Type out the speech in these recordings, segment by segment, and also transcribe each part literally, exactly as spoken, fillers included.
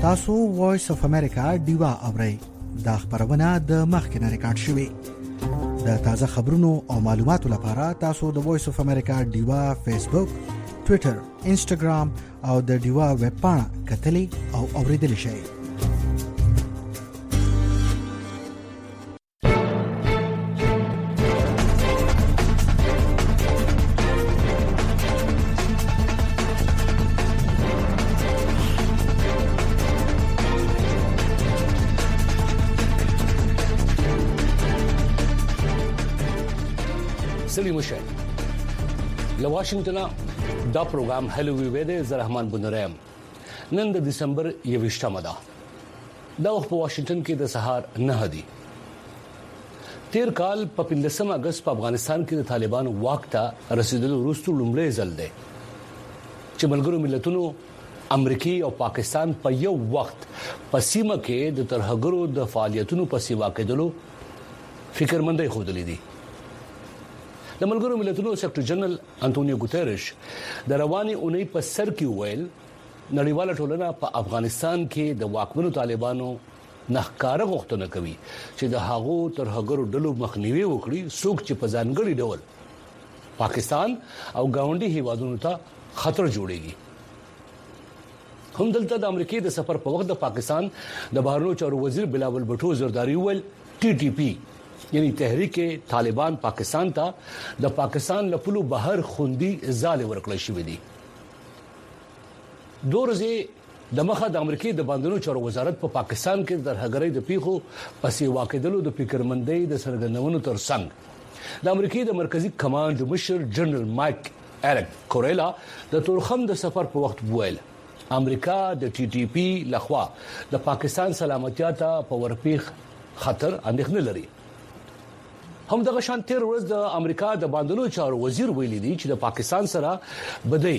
تاسو وایس اف امریکا دیوا اورئ دا خبرونه د مخکنه ریکارډ شوې د تازه خبرونو او معلوماتو لپاره تاسو د وایس اف امریکا دیوا فیسبوک، ټوئیټر، انسټاګرام او د دیوا ویب پاڼه کتلی او اوریدل شئ. سلام مشه له واشنگټن دا پروګرام هلو وی وی د زرحمان بنرام نن د دسمبر یوشتمه ده دا په واشنگټن کې د سهار نه دی. تیر کال په پنځم اگست په افغانستان کې د طالبانو واک ته رسیدلو وروسته لومړی ځل دی چې ملګرو ملتونو امریکای او پاکستان په یو وخت په سیمه کې د ترهګرو د فعالیتونو په سیوا کېدلو فکرمندۍ خوده لیدي. د ملګرو ملتونو سیکریټری جنرال انټونیو ګوتریش د رواني اونۍ په سر کې ویل نړیواله ټولنه په افغانستان کې د واکمنو طالبانو نخکاره غوښتنه کوي چې د هغو ترهګرو ډلو مخنیوي وکړي څوک چې په ځانګړي ډول پاکستان او گاونډي هیوادونو ته خطر جوړيږي. هم دلته د امریکای د سفر په وخت د پاکستان د بهرنیو چارو وزیر بلاول بھټو زرداری ویل ټي ټي پی یعنی تحریک طالبان پاکستان ته د پاکستان لپلو بهر خوندي ځاله ورکړل شوې دي. دورځي د مخه د امریکای د باندونو چارو وزارت په پا پاکستان کې د هغړې د پیخو پسې واقعدلو د فکرمندۍ د سرګندونو ترڅنګ د امریکای د مرکزی کمانډ مشر جنرال مایک اریک کوریلا د تورخم د سفر په وخت ویل امریکا د ټي ټي پی لخوا د پاکستان سلامتیا ته په ورپیخ خطر اندېښنه لري. هم دغه شان تیر ورځ د امریکا د باندونو چارو وزیر ویلي دی چې د پاکستان سره بدی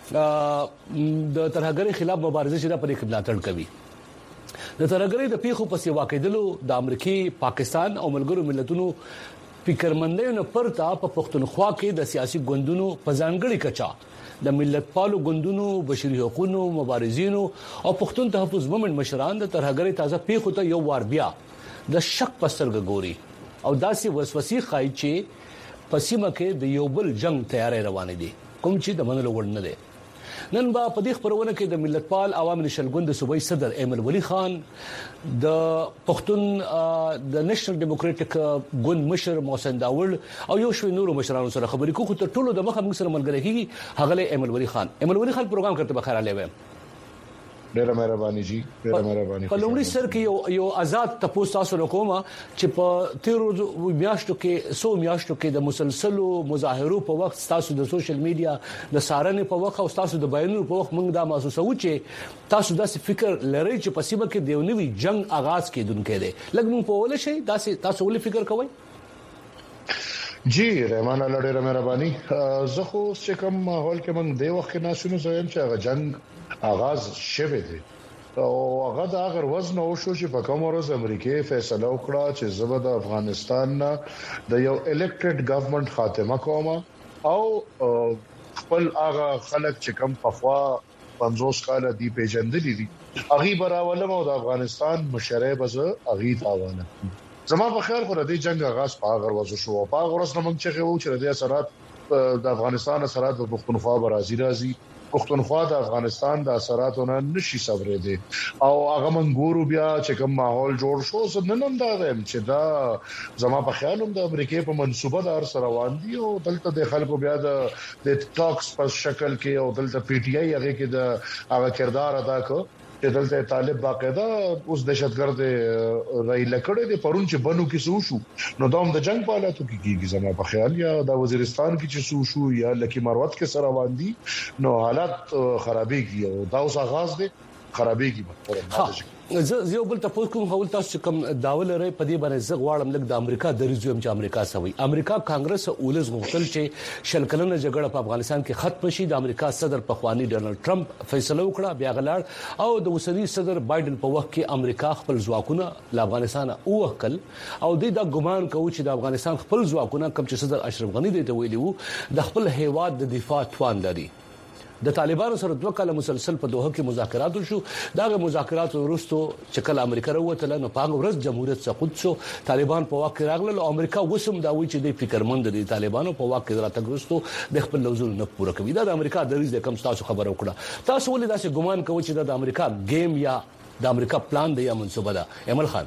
د ترهګری خلاف مبارزه شته په ملاتړ کوي. د ترهګری د پیښو په سیوا کېدلو د امریکای پاکستان او ملګرو ملتونو فکرمندۍ نه پرتا په پښتونخوا کې د سیاسي ګوندونو په ځانګړي کچا د ملت پالو ګوندونو بشري حقوقو مبارزینو او پښتون تحفظ مومن مشران د ترهګری تازه پیښو ته یو وار بیا د شک پسترګ ګوري او داسې وسوسې خای چې پسیمه کې د یو بل جنگ تیاری روان دي کوم چې د منلو وړ نه دي. نن با په دې خبرونه کې د ملتپال عوام نشل ګوند صوبایي صدر ایمل ولی خان د پښتون د نېشنل ډیموکراټک ګوند مشر محسن داول او یو شوي نورو مشرانو سره خبرې کوو ته ټولو د مخه موږ سره ملګری کیږي هغه ایمل ولی خان. ایمل ولی خان پروګرام کرتے بخیر علیه ډیره مهرباني جی ډیره مهرباني. په لومړي سر کې یو یو آزاد تاسو تاسو نکوما چې په تیرو میاشتو کې سو میاشتو کې د مسلسلو مظاهرو په وخت تاسو د سوشل میډیا د سارنې په وخت او تاسو د بیانونو په وخت موږ دا محسوسو چې تاسو داسې فکر لرئ چې په سیمه کې د نوې جنگ آغاز کېدونکې دی. لږ مونږ په ول شي داسې تاسو ولې فکر کوئ؟ جی رحمان الله ډیره مهرباني. زه خو چې کوم ماحول کې موږ د وخت نه شنو زم چې هغه جنگ آغاز شوه دی او هغه د هغه وزن او شو چې په کوم ورځ امریکای فیصله وکړه چې زبر د افغانستان د یو الیکټډ ګورنمنت خاتمه کوم او خپل هغه خلک چې کوم په خوا پنځوس کال دی پیژندلې دي هغه براولم او د افغانستان مشرعه بزه هغه تاوانه زما په خیال خو د دې جنگ آغاز په هغه ورځ شو په هغه ورځ موږ چې وو چې د اثرات د افغانستان اثرات په پښتونخوا برازي راځي پښتونخوا د افغانستان د اثراتونو نشي صبرې دي او هغه منګورو بیا چې کوم ماحول جوړ شو زننم دا چې دا زما په خیال هم د امریکای په منسوبه دار سره روان دي او دلته د خلکو بیا د د ټاکس په شکل کې او دلته پی ټی آی هغه کې د هغه کردار ادا کړ چې دلته طالب باقاعده اوس دهشتګرد رای لکړې دي پرون چې بنو کې سو شو نو دوم د جنگ په حالاتو کې کیږي زما په خیال یا د وزیرستان کې چې سو شو یا لکی مروت کې سره روان دي نو حالات خرابېږي او دا اوس آغاز دي خرابېږي په زه یو بل تاسو کوم حول تاسو کوم داول لري په دې باندې زغ واړم لګ د امریکا د ریزوم چې امریکا سوي امریکا کانګرس اولز غوښتل چې شلکلنه جګړه په افغانستان کې ختم شي. د امریکا صدر پخوانی ډونالد ټرمپ فیصله وکړه بیا غلاړ او د اوسنی صدر بایدن په وخت کې امریکا خپل ځواکونه له افغانستان اوهکل او د دا ګمان کوي چې د افغانستان خپل ځواکونه کوم چې صدر اشرف غنی دی ته ویلي وو د خپل هیواد د دفاع توان لري. د طالبانو سره دوه کاله مسلسل په دوحه کې مذاکرات وشو دا مذاکرات وروسته چې کله امریکا وروتله نو په هغه ورځ جمهوریت سقوط شو طالبان په واک کې راغله او امریکا وسم دا وایي چې د فکرمند دي طالبانو په واک کې راتګ وروسته د خپل لوزول نه پوره کوي دا د امریکا د ریز د کم تاسو خبر وکړه تاسو ولې داسې ګمان کوئ چې د امریکا گیم یا د امریکا پلان دی یا منصوبه ده ایمل خان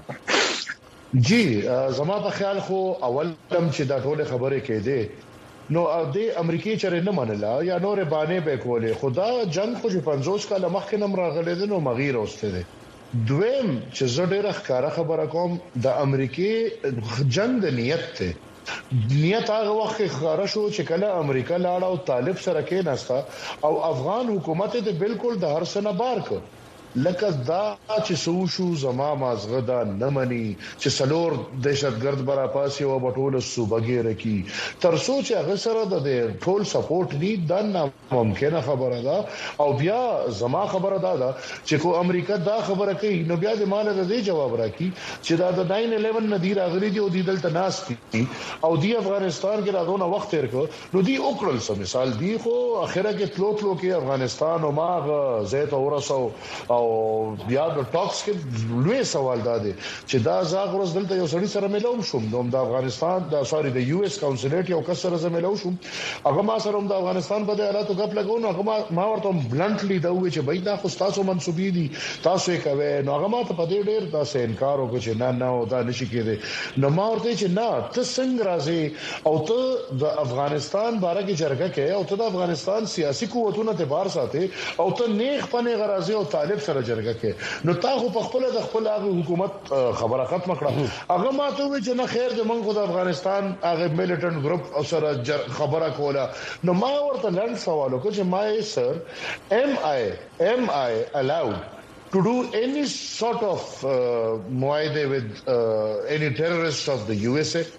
جی زما په خیال خو اول تم چې دا ټول خبره کې دي نو د امریکای چره نه منله یا نور باندې به کولې خدا جنگ خو پنځوس کاله مخکې نم راغله دي نو مغیر اوسته دي دویم چې زه ډیره ښکارا خبره کوم د امریکای جنگ د نیت ته نیت هغه وخت ښکارا شو چې کله امریکا لاړه او طالب سره کې نستا او افغان حکومت ته بالکل د هر سنه بار کړ لکه دا چې سوشو زما مازغدا نمنې چې سلور دهشتګرد برا پاسي او بټول صوبګي رکی تر سوچ هغه سره د ټول سپورټ دی دا ممکنه خبره ده او بیا زما خبره ده چې کو امریکا دا خبره کوي نو بیا د مال د جواب راکړي چې دا د ناین الیون ندیر اغلی دی او د دلته ناس دي او دی افغانستان کې راغونه وخت تیر کو نو دی اوکرل سم مثال دی خو اخره کې تلو تلو کې افغانستان او ماغ زيت اورسو او بیا د ټاکس کې لوی سوال دا دی چې دا زاغ ورځ دلته یو سړی سره ملوم شوم د افغانستان د سوري د یو اس کونسلیټ یو کس سره ملوم شوم هغه ما سره د افغانستان په حالاتو غپ لګاو هغه ما ورته بلنټلی دا وی چې بای دا خو تاسو منسوبي دي تاسو یې کوي نو هغه ما ته په دې ډیر تاسو انکار وکړ چې نه نه دا نشي کېده نو ما ورته چې نه ته څنګه راځي او ته د افغانستان باره کې جرګه کې او ته د افغانستان سیاسي قوتونو ته بار ساتي او ته نیغ پنه غرازي او طالب سره جرګه کې نو تاسو په خپل د خپل هغه حکومت خبره ختم کړه هغه ماته وی چې نه خیر د منغو د افغانستان هغه میلیټنټ ګروپ او سره خبره کوله نو ما ورته لاند سوال وکړ چې ما سر ام آی ام آی الاود to do any sort of uh, muayde with uh, any terrorists of the U S A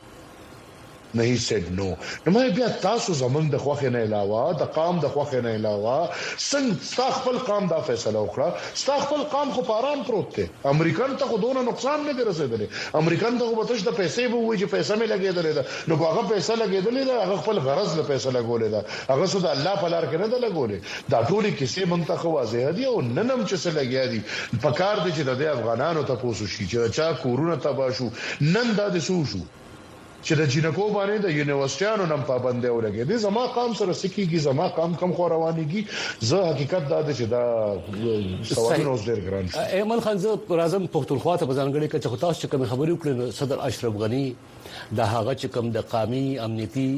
No, he said no. نو مې بیا تاسو زمونږ د خوخه نه علاوه د قام د خوخه نه علاوه څنګه ستخپل قام دا فیصله وکړه ستخپل قام خو پاران پروت دی امریکان ته خو دونه نقصان نه رسیدلی امریکان ته وبتش د پیسې به وي چې پیسې مې لګېدلې ده نو هغه پیسې لګېدلې ده هغه خپل غرض له پیسې لګولې ده هغه سود الله په لار کې نه ده لګولې دا ټول کیسې مونږ ته خو واضح دي او ننم چې څه لګیا دي پکار دي چې د افغانانو ته پوسو شي چې چا کورونه تبا شو نن دا د سو شو چې د جنکو باندې د یونیورسيټانو نم پابندي ولګي دي زما قام سره سکیږي زما قام کم خو روانيږي زه حقیقت دا چې دا سوالونه اوس ډېر ګران شي ایمل خان زه راځم پښتونخوا ته ځانګړي کچ خو تاسو کوم خبرې وکړې صدر اشرف غنی د هغه چې کوم د قامي امنیتي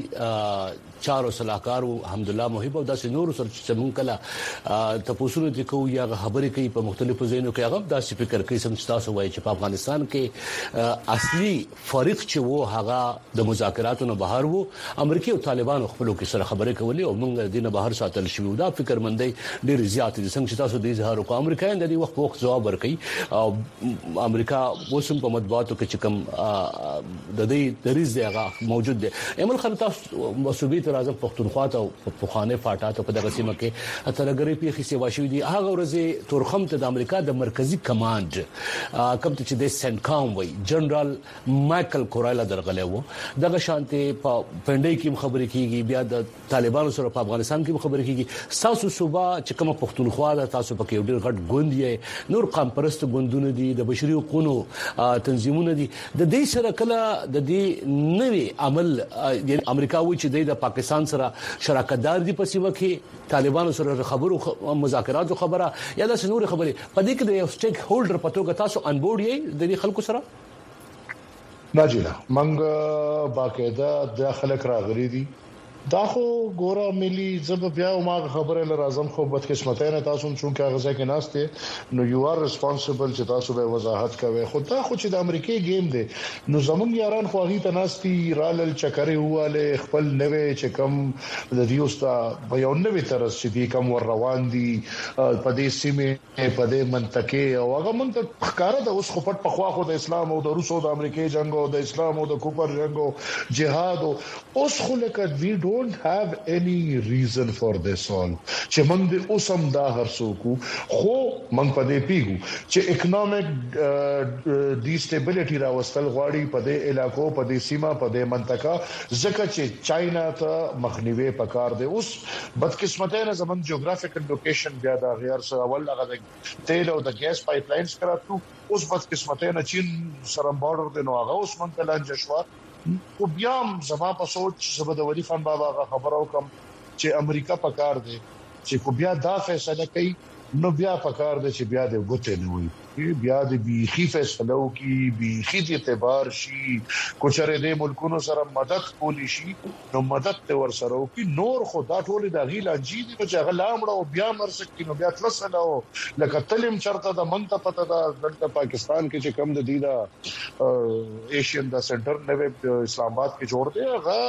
چارو صلاحکار الحمدلله محب او داسې نور سره چې مونږ کله تاسو ته کو یا خبرې کوي په مختلفو ځایونو کې هغه داسې فکر کوي سم تاسو وایي چې په افغانستان کې اصلي فریق چې وو هغه د مذاکراتو نه بهر وو امریکای او طالبان خپلو کې سره خبرې کولې او موږ دینه بهر ساتل شو دا فکر مندي ډېر زیات دي څنګه چې تاسو د اظهار وکړ امریکایان د دې وخت وخت جواب ورکړي او امریکا وسم په مطبوعاتو کې چې کوم د دې دریز دی هغه موجود دی ایمل خان تاسو مسوبي راځم پښتونخوا ته په خانه فاټا ته په دغه سیمه کې اترګری پیخي سیوا شوې دي هغه ورځ تورخم ته د امریکا د مرکزی کمانډ کوم ته چې د سنکام وای جنرال مایکل کورایلا درغله وو دغه شانتي په پندای کې خبرې کیږي بیا د طالبانو سره په افغانستان کې خبرې کیږي تاسو صوبا چې کوم پښتونخوا د تاسو په کې ډېر غټ ګوند یې نور قام پرست ګوندونه دي د بشري حقوقو تنظیمونه دي د دې سره کله د دې نوي عمل د امریکا و چې د پاکستان سره شراکت دار دي په سیمه کې طالبانو سره خبرو مذاکرات خبره یا د نور خبرې په دې کې د یو سټیک هولډر په توګه تاسو ان بورډ یې د خلکو سره ناجیلا منګ باقاعده د خلک راغلي دي دا خو ګوره ملي زب بیا ما خبره لرازم خو بدقسمتۍ نه تاسو چې هغه ځکه ناشته نو یو ار ریسپانسیبل چې تاسو به وضاحت کوي خو دا خو چې د امریکای گیم دی نو زمونږ یاران خو هغه تناستي رالل چکرې هواله خپل نوې چې کم د دیوستا په یو نوې طرز چې دی کم ور روان دي په دې سیمه په دې منطقه او هغه منطقه ښکارا د اوس خو پټ په خوا خو د اسلام او د روسو د امریکای جنگ او د اسلام او د کوپر جنگ او جهاد او اوس خو لکه ویډیو don't have any reason for this all چې موږ د اوسم دا هرڅوکو خو موږ په دې پیګو چې اکونومیک ډیسټیبিলিټي راوستل غواړي په دې علاقو په دې سیمه په دې منطقه ځکه چې چاینا ته مخنیوي پکار دی اوس بدقسمتۍ نه زمون جغرافیکل لوکیشن بیا دا غیر سره اول هغه د تیل او د ګیس پایپ لاینز کراتو اوس بدقسمتۍ نه چین سره بارډر دی نو هغه اوس مونږ ته لنجه شو او بیا زما په سوچ چې د ولی خان بابا خبرو کوم چې امریکا پکار دی چې کو بیا دا فیصله کوي نو بیا پکار دی چې بیا د غوته نه وي بیا د بیخي فیصلو کې بیخي د اعتبار شي کوچره د ملکونو سره مدد کولی شي نو مدد ته ور سره او کې نور خدا ټول د غیلا جی دي چې غلا مړه او بیا مرسکې نو بیا تلسلو لکه تلم چرته د منته پته د پاکستان کې چې کم د دی دا ایشین دا سنټر نوې اسلام آباد کې جوړ دی هغه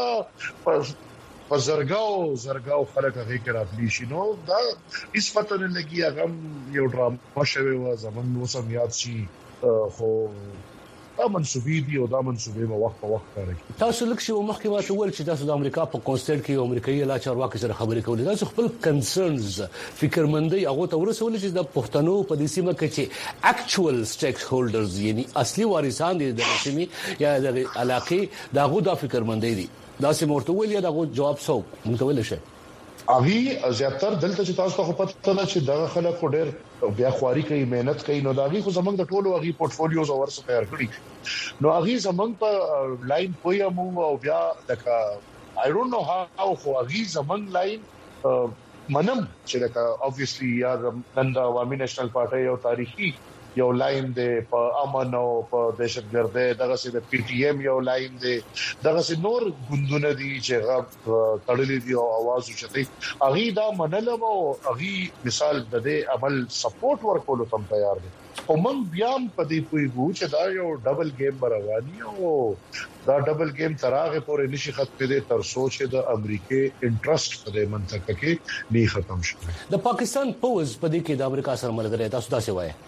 په زرګاو زرګاو خلک هغه کې راتلی شي نو دا هیڅ پته نه لګي هغه یو ډراما شوی و زمون نو سم یاد شي خو دا منسوبي دي او دا منسوبي په وخت په وخت کوي تاسو لکه چې مخکې واسه ول چې تاسو د امریکا په کونسټیټ کې امریکایي لا چارواکي سره خبرې کولې تاسو خپل کنسرنز فکرمندۍ هغه ته ورسول چې د پښتنو په دې سیمه کې چې اکچوال سټیک هولډرز یعنی اصلي وارثان دي د سیمې یا د علاقې دغه د فکرمندۍ دي دا سه مرته ویل یا دغه جواب سو متول شي اغي زیاتر دلته چې تاسو ته پته نه چې دغه خلک ډېر بیا خواري کوي مهنت کوي نو داغي خو زمنګ د ټولو اغي پورټفولیوز اور څخه تیار کړی نو اغي زمنګ په لاین پوي مو او بیا لکه I don't know how خو اغي زمنګ لاین منم چې لکه obviously یا نن د عوامي نېشنل پارټي او تاریخي یو لاین دی په امن او په دهشتګردۍ دغه سي د پی ټی ایم یو لاین دی دغه سي نور ګوندونه دي چې غو تړلې دي او आवाज وشتي اغي دا منلم او اغي مثال د دې عمل سپورټ ورکول تم تیار دي او من بیا په دې پویګو چې دا یو ډبل گیم رواني او دا ډبل گیم تراغه پورې نشي ختمه دي تر سوچ د امریکای انټرست په دې منطقه کې نه ختم شي د پاکستان پوز په دې کې د امریکا سره ملګری تاسو دا څه وایي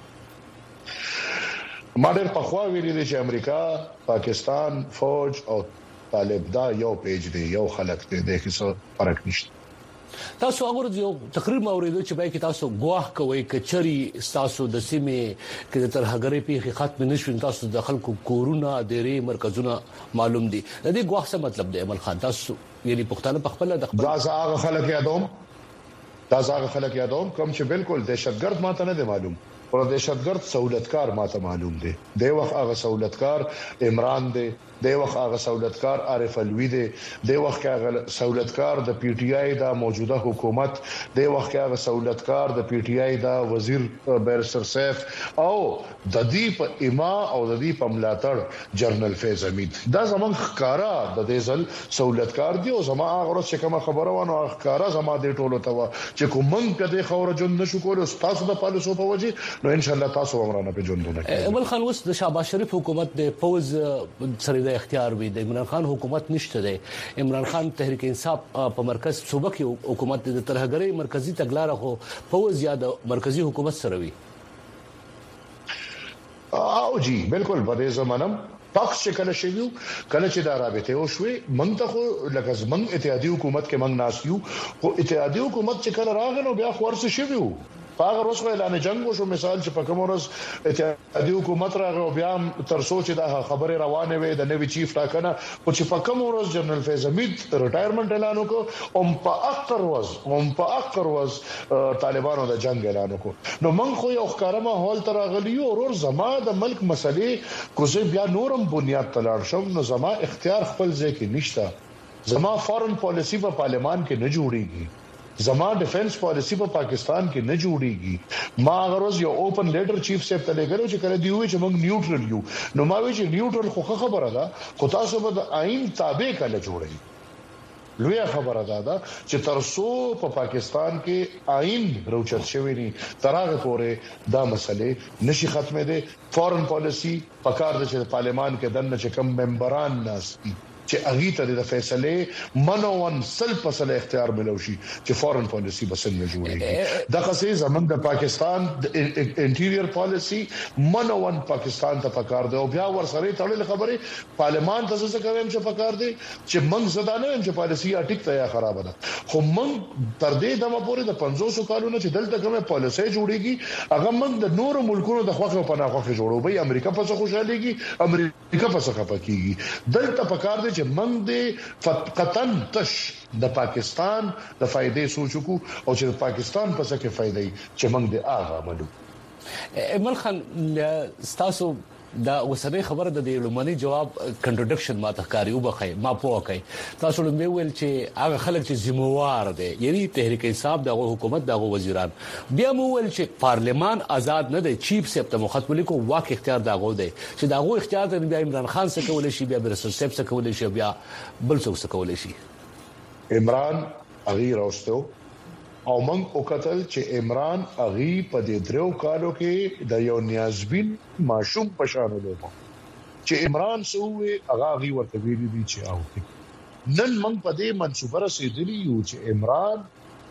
ما ډېر په خوا ویلي دي چې امریکا پاکستان فوج او طالب دا یو پیج دی یو خلک دی د هیڅ فرق نشته تاسو هغه یو تقریر ما اوریدو چې بای کې تاسو ګواه کوي کچري تاسو د سیمې کې د ترهګرۍ په ختم نشو تاسو د خلکو کورونه ډېری مرکزونه معلوم دي د دې ګواه څه مطلب دی عمل خان تاسو یعنی پښتانه په خپل د خپل دا هغه خلک یادوم دا هغه خلک یادوم کوم چې بالکل دهشتګرد ماته نه دی معلوم او دهشتګرد سہولتکار ماته معلوم دی د وخت هغه سہولتکار عمران دی د وخت هغه سہولتکار عارف الوی دی د وخت هغه سہولتکار د پی ټ آی دا موجوده حکومت د وخت هغه سہولتکار د پی ټ آی دا وزیر بیرستر سیف او د دې په اما او د دې په ملاتړ جنرال فیض حمید دا زمون ښکارا د دې ځل سہولتکار دی او زما هغه چې کوم خبره ونه ښکارا زما د ټولو ته چې کوم کده خبره جون نشو کول تاسو د پالیسو په وجه نو ان شاء الله تاسو عمرانه په جوندونه کوي عمل خان وس د شهباز شریف حکومت د فوز سره د اختیار وي د عمران خان حکومت نشته دی عمران خان تحریک انصاف په مرکز صوبه کې حکومت د ترهګرۍ مرکزی تګلارې خو فوز یا د مرکزی حکومت سره وي او جی بالکل په دې زمانم پاکس چې کله شویو کله چې دا رابطه او شوي موږ ته خو لکه زمنګ اتحادیه حکومت کې موږ ناسیو خو اتحادیه حکومت چې کله راغلو بیا خورسه شویو هغه روز اعلان جنگ وشو مثال چې په کوم ورځ اتحادیه حکومت راغو بیا تر سوچ دا خبره روانه وي د نوی چیف ټاکنه او چې په کوم ورځ جنرال فیض حمید ریټایرمنټ اعلان وکړ او په اخر ورځ او په اخر ورځ طالبانو د جنگ اعلان وکړ نو موږ خو یو ښکارا ماحول تر غلیو ورور زما د ملک مسلې کوزه بیا نورم بنیاد تلار شم نو زما اختیار خپل ځکه نشته زما فارن پالیسی په پارلمان کې نه جوړیږي زما ډیفنس پالیسی په پاکستان کې نه جوړیږي ما غرض یو اوپن لیټر چیف صاحب ته لګلو چې کله دی وی چې موږ نیوټرل یو نو ما وی چې نیوټرل خو خبره ده خو تاسو به د آئین تابع کله جوړی لوی خبره ده دا چې ترسو په پاکستان کې آئین روچت شوی ني ترغه پورې دا مسله نشي ختمه ده فارن پالیسی پکار د پارلمان کې دنه چې کم ممبران ناس چې اغي ته د فیصله منون سل فصل اختیار ملوشي چې فورن پالیسی بسنګ نه جوړيږي دا قصې زمنګ د پاکستان د انټیریئر پالیسی منون پاکستان ته پکار دی او بیا ور سره تړل خبره پارلمان ته څه کوي چې پکار دی چې منګ زدانه چې پالیسی اټیک ته یا خراب ده خو منګ تر دې دمه پورې د پنځوس کالونو چې دلته کومه پالیسي جوړيږي هغه منګ د نورو ملکونو د خوخه په ناخوخه جوړوي امریکا په څه خوشاليږي امریکا په څه خپکیږي دلته پکار دی چې منګ دې قطن تش د پاکستان د فائدې سوچو او چې د پاکستان په څه کې فائدې چې منګ دې اغه ملو ایمل خان ستاسو دا وسره خبره د لومړني جواب کنټرډکشن ما تخکاری وبخای ما پوه کوي تاسو لومړی ویل چې هغه خلک چې ذمہوار دي یعنی تحریک انصاف دغه حکومت دغه وزیران بیا مو ویل چې پارلمان آزاد نه دی چیف سیپ ته مخاطب لیکو واک اختیار دغه دی چې دغه اختیار ته بیا عمران خان څخه کول شي بیا برسل سیپ څخه کول شي بیا بل څه څخه کول شي عمران اغي راستو او من او قتل چې عمران اغي په دې درو کالو کې د یو نیازبین ماشوم پښانو لوبو چې عمران سوې اغا اغي ورته ویلي دي چې او نن من په دې منصوبه رسیدلی یو چې عمران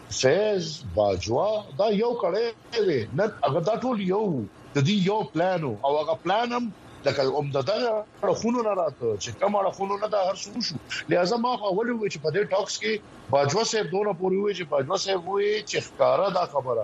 فیض باجوا دا یو کړي وي نن هغه دا ټول یو د دې یو پلان او هغه پلان هم لکه عمددغه خونو نه راته چې کومه خونو نه دا هر څه شو لہذا ما اول وی چې په دې ټاکس کې باجوا صاحب دونه پوری وی چې باجوا صاحب وی چې ښکارا دا خبره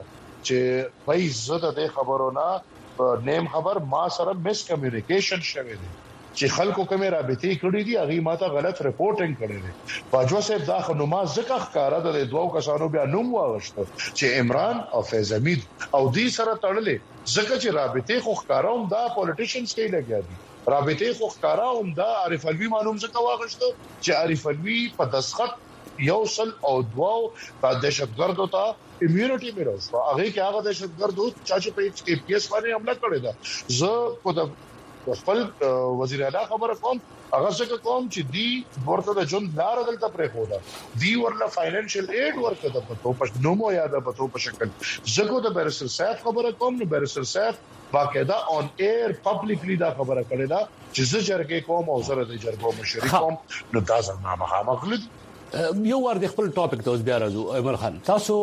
چې پای زړه د خبرونه نیم خبر ما سره مس کمیونیکیشن شوه دي چې خلکو کومه رابطې کړې دي هغه ماته غلط ریپورټینګ کړې دي باجوا صاحب دا خنوما ځکه ښکارا د دوه کسانو بیا نوم واغشته چې عمران او فیض حمید او دې سره تړلې ځکه چې رابطې خو ښکارا هم دا پولیټیشنز کې لګیا دي رابطې خو ښکارا هم دا عارف الوی معلوم ځکه واغشته چې عارف الوی په دسخط یو سل او دواو د دهشتګردو ته امیونټي میراث هغه کې هغه دهشتګردو چې په ای پی ایس باندې حمله کړې ده زه په خپل وزیر اعلی خبره کوم هغه څنګه کوم چې دی ورته د جون لار دلته پرې خو دا دی ورله فاینانشل ایډ ورته د پتو په نومو یا د پتو په شکل زګو د بیرستر صاحب خبره کوم نو بیرستر صاحب باقاعده اون ایر پبلکلی دا خبره کړې ده چې زه جرګې کوم او سره د جرګو مشرک کوم نو دا زما مخامخ یو ور د خپل ټاپک ته اوس بیا راځو عمر خان تاسو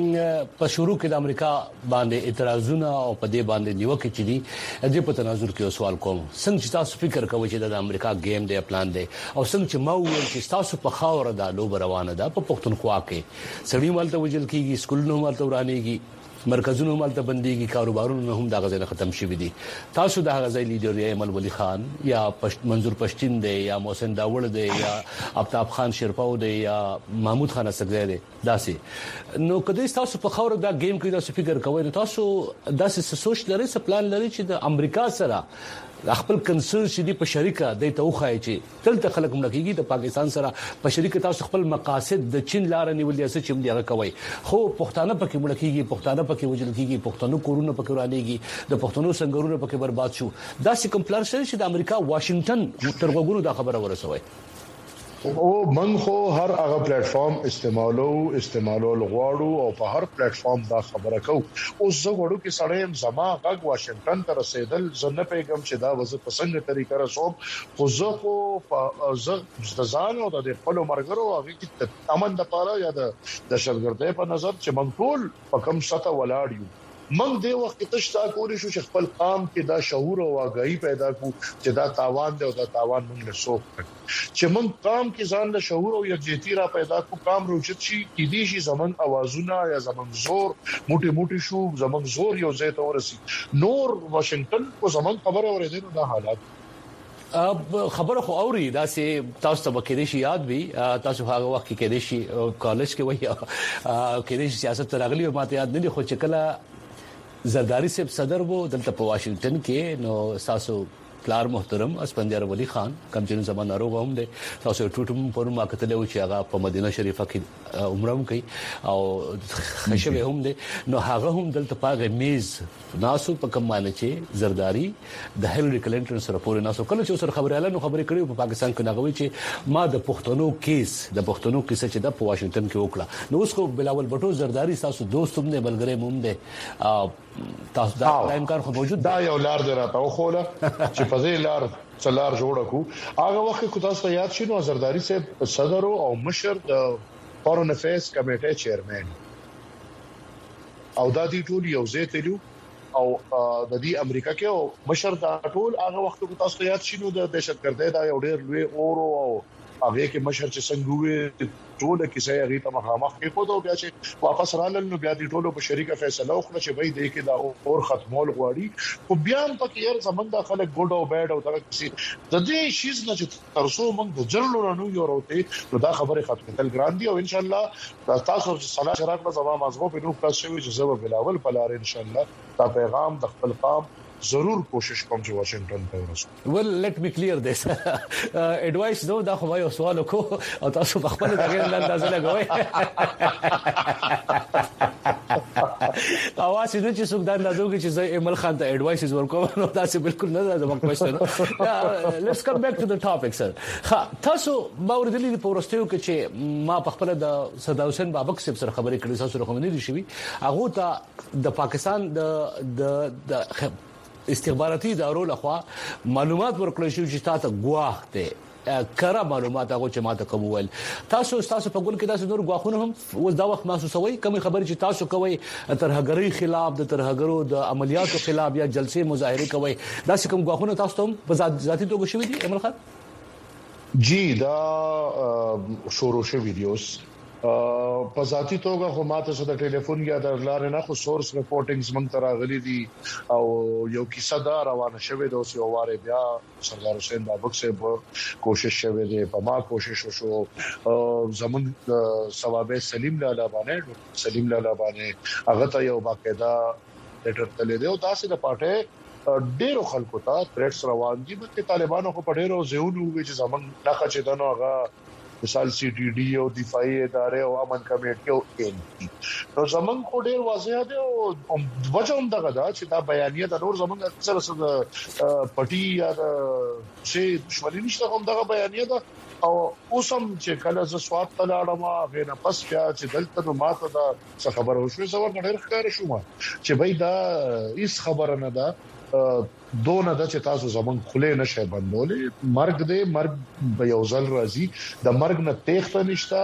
په شروع کې د امریکا باندې اعتراضونه او په دې باندې نیوکه چې دي د په تناظر کې سوال کوم څنګه چې تاسو فکر کوئ چې د امریکا گیم دی پلان دی او څنګه چې ما وویل چې تاسو په خاور د لوب روانه ده په پښتونخوا کې سړی مالته وجل کیږي سکولونو مالته ورانېږي مرکزونو مالته بنديږي کاروبارونه هم دا غزنه ختم شوي دي تاسو دا غزي لیډر یې ایمل ولی خان یا پشت منظور پښتين دی یا محسن داوړ دی یا افتاب خان شرپاو دی یا محمود خان اسګری دی داسې نو کله تاسو په خاور دا گیم کې تاسو فکر کوئ نو تاسو داسې سوچ لرئ څه پلان لرئ چې د امریکا سره خپل کنسرن چې دی په شریکه د توخای چې تلته خلک ملکیږي د پاکستان سره په شریکه تاسو خپل مقاصد د چین لار نیولې څه چې ملي کوي خو پښتانه پکې ملکیږي پښتانه پکې وجل کیږي پښتنو کورونه پکې ورانېږي د پښتنو څنګهونه پکې برباد شو دا سې کوم پلان شری چې د امریکا واشنگټن تر وګورو دا خبره ورسوي او من خو هر هغه پلیټ فارم استعمالو استعمالو لغواړو او په هر پلیټ فارم دا خبره کو اوس زه غواړم چې سړی زما غږ واشنگټن ته رسیدل زنه پیغام چې دا وزه پسند طریقه رسوم خو زه خو په زه ځان او د خپل مرګرو هغه کې امن د پاره یا د دهشتګردۍ په نظر چې موږ ټول په کوم سطح ولاړ یو موږ د وخت تشتا کولی شو چې خپل قام کې دا شعور او واګای پیدا کو چې دا تاوان دی او دا تاوان موږ له سوق چې موږ قام کې ځان له شعور او یکجهتی را پیدا کو قام روچت شي کې دي شي زمون اوازونه یا زمون زور موټي موټي شو زمون زور یو ځای ته ورسي نور واشنگټن کو زمون خبره اورېدل دا حالات اب خبره خو اوري دا سي تاسو ته کې شي یاد وي تاسو هغه وخت کې کې شي کالج کې وایي کې شي سیاست راغلي او ماته یاد نه دي خو چې کله زرداری صاحب صدر وو دلته په واشنگټن کې نو تاسو پلار محترم اسپندیار ولی خان کم چې زمان ناروغ هم دي تاسو ټوټم په ما کتلو چې هغه په مدینه شریفه کې عمره هم کوي او خشبه هم دي نو هغه هم دلته پاغه میز ناسو په کوم معنی چې زرداری د هیلری کلینټن سره پورې ناسو کله چې سره خبره اعلان خبرې کړې په پاکستان کې ناغوي چې ما د پښتنو کیس د پښتنو کیسه چې د واشنگټن کې وکړه نو اوس خو بلاول بټو زرداری تاسو دوست هم نه بلګری هم دي تاسو دا امکان خو موجود دا یو لار دی راته خو له چې په دې لار څلار جوړ کو هغه وخت کو تاسو یاد شینو زرداری صاحب صدر او مشر د فورن افیرز کمیټې چیرمن او د دې ټول یو ځای ته لو او د دې امریکا کې او مشر دا ټول هغه وخت کو تاسو یاد شینو د دهشتګردۍ دا یو ډېر لوی اورو او هغه کې مشر چې څنګه وي ټول کیسه هغه ته مخامخ کې خو دا بیا چې واپس رالل نو بیا دې ټولو په شریکه فیصله وکړه چې وای دې کې دا اور ختمول غواړي خو بیا هم پکې یې زمونږ د خلک ګډ او بیډ او دا کیسه د دې شیز نه چې ترسو موږ د جرلو نو یو راوته نو دا خبره ختمه تل ګران دي او ان شاء الله تاسو صلاح شراک په زما مازغو په نو پلاس شوی چې زو بلاول پلار ان شاء الله دا پیغام د خپل قام ضرور کوشش کوم چې واشنگټن ته ورسو ول لیټ می کلیر دیس اډوایس نو دا خو یو سوال کو او تاسو په خپل دغه انداز لګوي اواز دې چې څوک دا اندازو کې چې ایمل خان ته اډوایس ورکوم نو دا څه بالکل نه ده زموږ کوېسچن لیټس کم بیک ټو د ټاپک سر تاسو باور دي په ورستیو کې چې ما په خپل د صدا حسین بابک سره خبرې کړې تاسو رقم نه دي شوی هغه ته د پاکستان د د استخباراتي ادارو لخوا معلومات ورکړل شو چې تاسو غواخ ته کړه معلومات هغه چې ماته کوم ول تاسو تاسو په ګول کې تاسو نور غواخونه هم اوس دا وخت محسوسوي کوم خبر چې تاسو کوي ترهګری خلاف د ترهګرو د عملیاتو خلاف یا جلسې مظاهره کوي دا کوم غواخونه تاسو هم په ذاتي توګه شوي دي ایمل خان جی دا شروع شو ویډیوز په ذاتي توګه خو ماته څه د ټلیفون یا د لارې نه خو سورس ریپورټینګز مونږ ته راغلي دي او یو کیسه دا روانه شوه د اوس یو واره بیا سردار حسین بابک صاحب کوشش شوه دی په ما کوشش وشو زمون ثواب سلیم لالا باندې سلیم لالا باندې هغه ته یو باقاعده لیټر تللی دی او تاسو د پټه ډیرو خلکو ته تھریټس روان دي چې طالبانو په ډیرو زهونو وی چې زمون نه خچې دنو هغه مثال سی ټي ډي او دفاعي ادارې او امن کمیټې او ان پی نو زمون کو ډیر واضح دی او وجه هم دغه دا چې دا بیانیه د نور زمون اکثر سره پټي یا شي دښمنی نشته هم دغه بیانیه ده او اوسم چې کله ز سواد تلاړم غیر پس بیا چې دلته نو ماته دا څه خبر وشو زور ډیر ښکار شوم چې بای دا هیڅ خبره نه ده دونه د چې تاسو زمون خله نشه بندولې مرګ دې مرګ به یو ځل راځي د مرګ نه تېخته نشته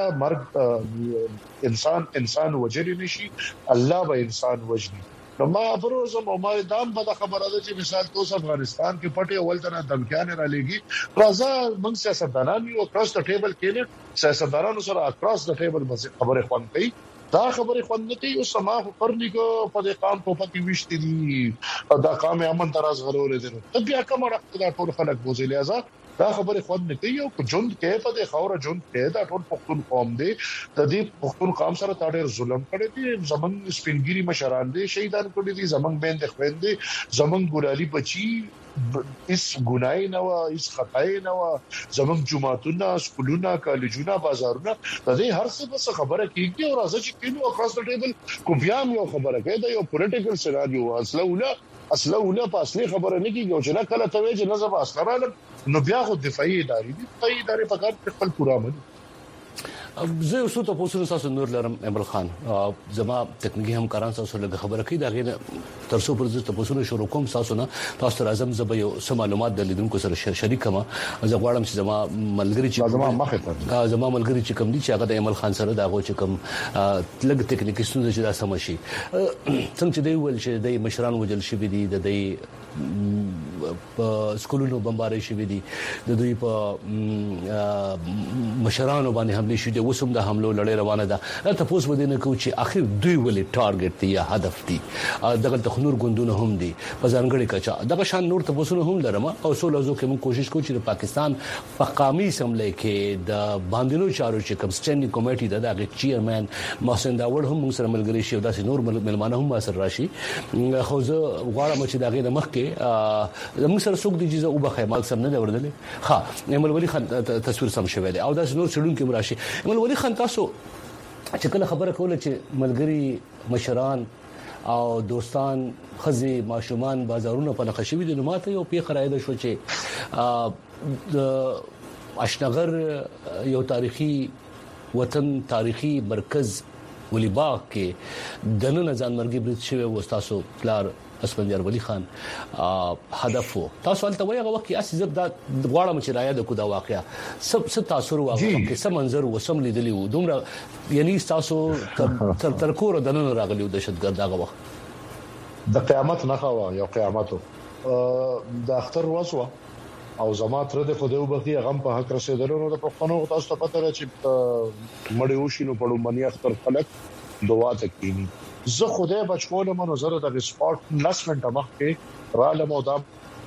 مرګ انسان انسان وجري نشي الله به انسان وجني نو ما پروزم او ما دام به خبره ده چې مثال توس افغانستان کې پټي ولتنه دمکان را لګي راځه موږ سیاستدانان یو کراس د ټیبل کې سیاستدانانو سره کراس د ټیبل خبره خوان کوي دا خبره خوند نه کوي او سما پرني کو په دې قام په پتی وشت دي دا قام امن تراز غلول دي ته بیا کوم راځي دا ټول خلک بوزي لازا دا خبره خوند نه کوي او جون کې په دې خوره جون کې دا ټول پښتون قوم دي د دې پښتون قوم سره تاړي ظلم کړی دي زمون سپینګيري مشران دي شهیدان کړی دي زمون بیند خويندې زمون ګورالي بچي اس ګناي نه وا اس خطای نه وا زمون جمعهتونه سکولونه کالجونه بازارونه د دې هر څه په خبره کیږي او راځي چې کینو اکراس د ټیبل کو بیا یو خبره کوي دا یو پولیټیکل سيناریو اصله ولا اصله ولا په اصلي خبره نه کیږي او چې نه کله ته چې نظم اصلره نو بیا خو دفاعي ادارې دي دفاعي ادارې په کار خپل پورا مدي زه اوسو ته پوښتنه تاسو نور لرم امر خان زما تکنیکی همکاران تاسو له خبره کوي دا غیر ترڅو پر زه ته پوښتنه شروع کوم تاسو نه تاسو راځم زه به یو سم معلومات د لیدونکو سره شریک کما زه غواړم چې زما ملګری چې زما مخه ته زما ملګری چې کوم دي چې هغه د امر خان سره دا غو چې کوم لګ تکنیکی ستونزې چې دا سم شي څنګه چې دی ول چې د مشران وجل شي دي د په سکولونو بمباري شي دي د دوی په مشرانو باندې حمله شي د وسوم د حملو لړۍ روانه ده ته پوس ودی نه کو چې اخر دوی ولې ټارګټ دی یا هدف دی دغه تخنور ګوندونه هم دي په ځانګړي کچا دغه شان نور ته پوسونه هم لرم او سولو زو کې موږ کوشش کوو چې د پاکستان فقامي سملې کې د باندینو چارو چې کوم سټینډینګ کمیټي د دغه چیرمن محسن داوود هم موږ سره ملګری شي او داسې نور ملمانه هم سره راشي خو زه غواړم چې دغه د مخ کې موږ سره څوک دي چې او بخای مال سم نه وردلې ها ایمل ولی خان تصویر سم شوی دی او داسې نور چلون کې مراشي ایمل ولی خان تاسو چې کله خبره کوله چې ملګری مشران او دوستان خزي ماشومان بازارونه په نقشوي دي نو ماته یو پی خرایده شو چې د اشنغر یو تاریخي وطن تاریخي مرکز ولی باغ کې دنه ځانمرګي برید شوی و تاسو پلار اسفندیار ولی خان هدف وو تاسو ولته وایغه وخت کې اسی زب دا غواړم چې رایا د کو دا واقعیا سب ست تاثیر واغه کې سم منظر وسم لیدلی و دومره یعنی تاسو تر تر کور دنه راغلی د دهشتګرد هغه وخت د قیامت نه خوا یو قیامت د اختر وسوه او زما تر د خدای وبخي غم په حق رسیدلو نو د پښتنو تاسو ته پته را چې مړی وشینو په لومړنی اختر خلک دعا تکینی زه خدای بچول منو زره د سپورت لس منټه مخکې را لمو دا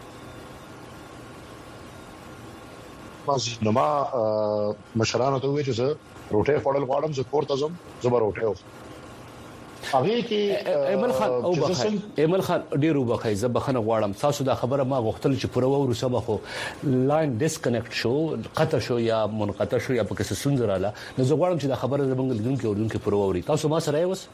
مازه نما مشرانو ته وې چې زه روټه خورل غواړم زه کور ته ځم زما روټه هغه کې ایمل خان او بخای ایمل خان ډیرو بخای زه بخنه غواړم تاسو دا خبره ما غوښتل چې پرو ورو سبا خو لاین ډیسکنیکټ شو قطع شو یا منقطع شو یا پکې سنځ رااله نو زه غواړم چې دا خبره زمونږ لیدونکو اوردونکو پرو وري تاسو ما سره اوس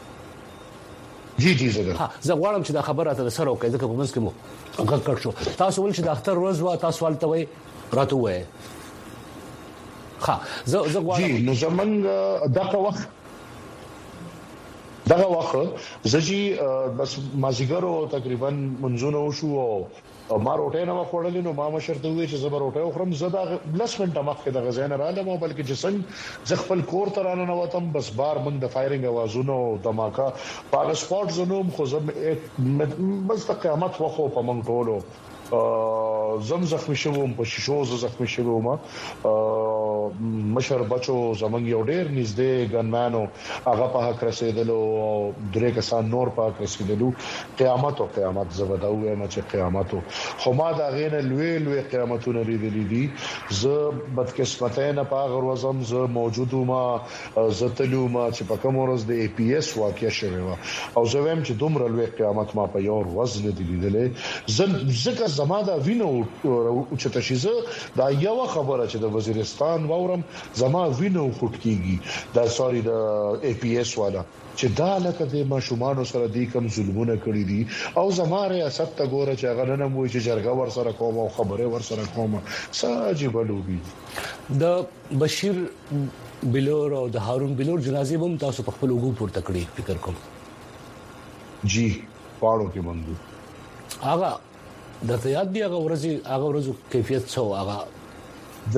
جی جی زه ها زه غواړم چې دا خبره ته سره وکړم ځکه په منځ کې مو غږ کړ شو تاسو ول چې د اختر ورځ وا تاسو ولته وای راته وای ها زه زه غواړم جی نو زمونږ دغه وخت دغه وخت زجی بس مازیګرو تقریبا منځونه وشو او ما روټه نه وخوړل نو ما مشرته وی چې زبر روټه خورم زدا لس منټه مخکې د غزین را لمو بلکې جسن ز خپل کور ترانه نه وتم بس بار من د فایرینګ اوازونو دماکا پاګ سپورت زنوم خو زم بس د قیامت وخو په مونږ ټولو زم زخمی شوم په شیشو زخمی شوم مشر بچو زمنګ یو ډیر نږدې ګنمانو هغه په حق رسیدلو درې کسان نور په حق رسیدلو قیامت او قیامت زبداو ما چې قیامت خو ما دا غینه لوی لوی قیامتونه لیدلې دي ز بدقسمته نه پاغ ورځم ز موجودو ما زتلو ما چې په کوم ورځ د ای پی ایس واقع شوه او زه ویم چې دومره لوی قیامت ما په یو ورځ لیدلې زم ځکه زما دا وینو چې تشیزه دا یو خبره چې د وزیرستان وورم زما وینو خټ کیږي دا سوري د ای پی ایس والا چې دا لکه د ماشومان سره د کوم ظلمونه کړی دي او زما ریاست ته ګوره چې هغه نه مو چې جرګه ور سره کوم او خبره ور سره کوم ساجي بلوبي د بشیر بلور او د هارون بلور جنازې هم تاسو په خپل وګو پورته کړی فکر کوم جی پاړو کې مونږ هغه درته یاد دی هغه ورځي هغه ورځو کیفیت څو هغه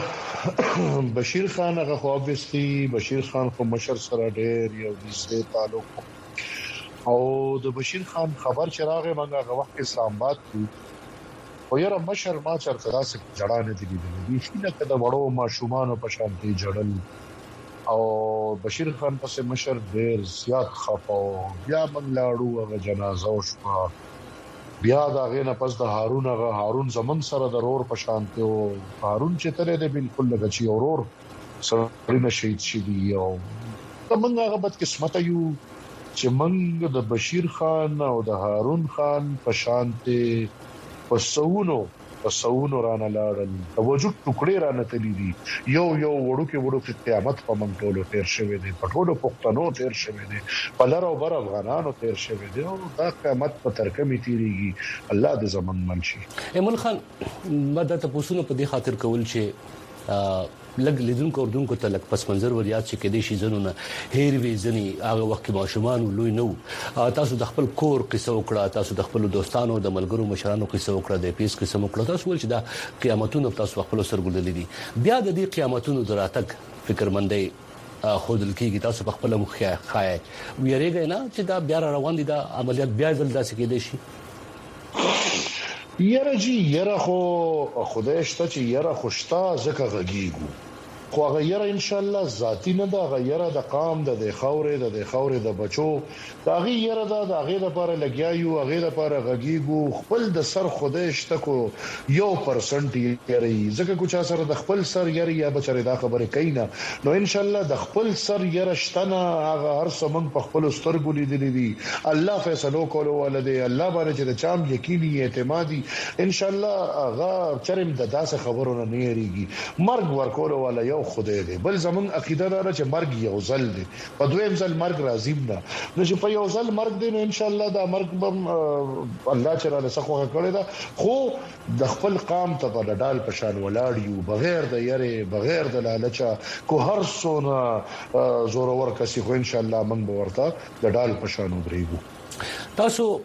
د بشیر خان هغه خو اوبسلی بشیر خان خو مشر سره ډېر یو دې تعلق او د بشیر خان خبر چراغه منګه هغه وخت اسلام آباد کې او یاره مشر ما چرته داسې جړا نه دي دي چې کله وړو ماشومان په شان دي جړل او بشیر خان پسې مشر ډېر زیات خفاو بیا موږ لاړو هغه جنازه وشو بیا دا غینه پس د هارون هغه هارون زمون سره د رور په شان ته او هارون چې ترې د بالکل لګچی اورور سره نشید شي دی او موږ هغه بد قسمت یو چې موږ د بشیر خان او د هارون خان په شان ته پسونو پسونو رانه لاړل توجه ټوکړي رانه تللی دي یو یو وړو کې وړو کې قیامت په منټولو تیر شوی دی په ټولو پښتنو تیر شوی دی په لار او بر افغانانو تیر شوی دی او دا قیامت په ترکمې تیریږي الله دې زمون منشي ایمل خان مدته پوسونو په دې خاطر کول چې لګ لیدونکو اوردونکو ته لګ پس منظر وریاد چې کېدې شي زنونه هیر وی زنی هغه وخت کې ماشومان لوی نو تاسو د خپل کور قصه وکړه تاسو د خپل دوستانو د ملګرو مشرانو قصه وکړه د پیس قصه وکړه تاسو ول چې دا قیامتونو تاسو خپل سرګل لیدي بیا د دې قیامتونو دراتک فکرمندۍ خودل کېږي تاسو په خپل مخ خای ویریږئ نه چې دا بیا روان دي دا عملیات بیا ځل داسې کېدې شي یره جی یره خو خدای شته چې یره خوشتا زکه غږیږي خو غیره ان شاء الله ذاتی نه دا غیره د قام د خورې د خورې د بچو دا غیره دا د غیره لپاره لګیایو غیره لپاره غږیږي خپل د سر خدای شته کو یو پرسنټ یې ځکه کو چا سره د خپل سر یې یا بچره دا خبره کینا نو ان شاء الله د خپل سر یې رښتنه هغه هر سمون په خپل سترګو لیدلې دي الله فیصلو کولو ولدي الله باندې چې د چام یقیني اعتمادي ان شاء الله هغه چرم د داسه خبرونه نه یریږي مرګ ورکول ولا یو او خدای دی بل زمون عقیده دا چې مرګ یو ځل دی په دویم ځل مرګ راځي نه نو چې په یو ځل مرګ دی نو ان شاء الله دا مرګ به الله تعالی سخوغه کړی دا خو د خپل قام ته په ډال پشان ولاړ یو بغیر د یری بغیر د لالچا کو هر څونه زور ور کسي خو ان شاء الله من به ورته د ډال پشان ودرېګو تاسو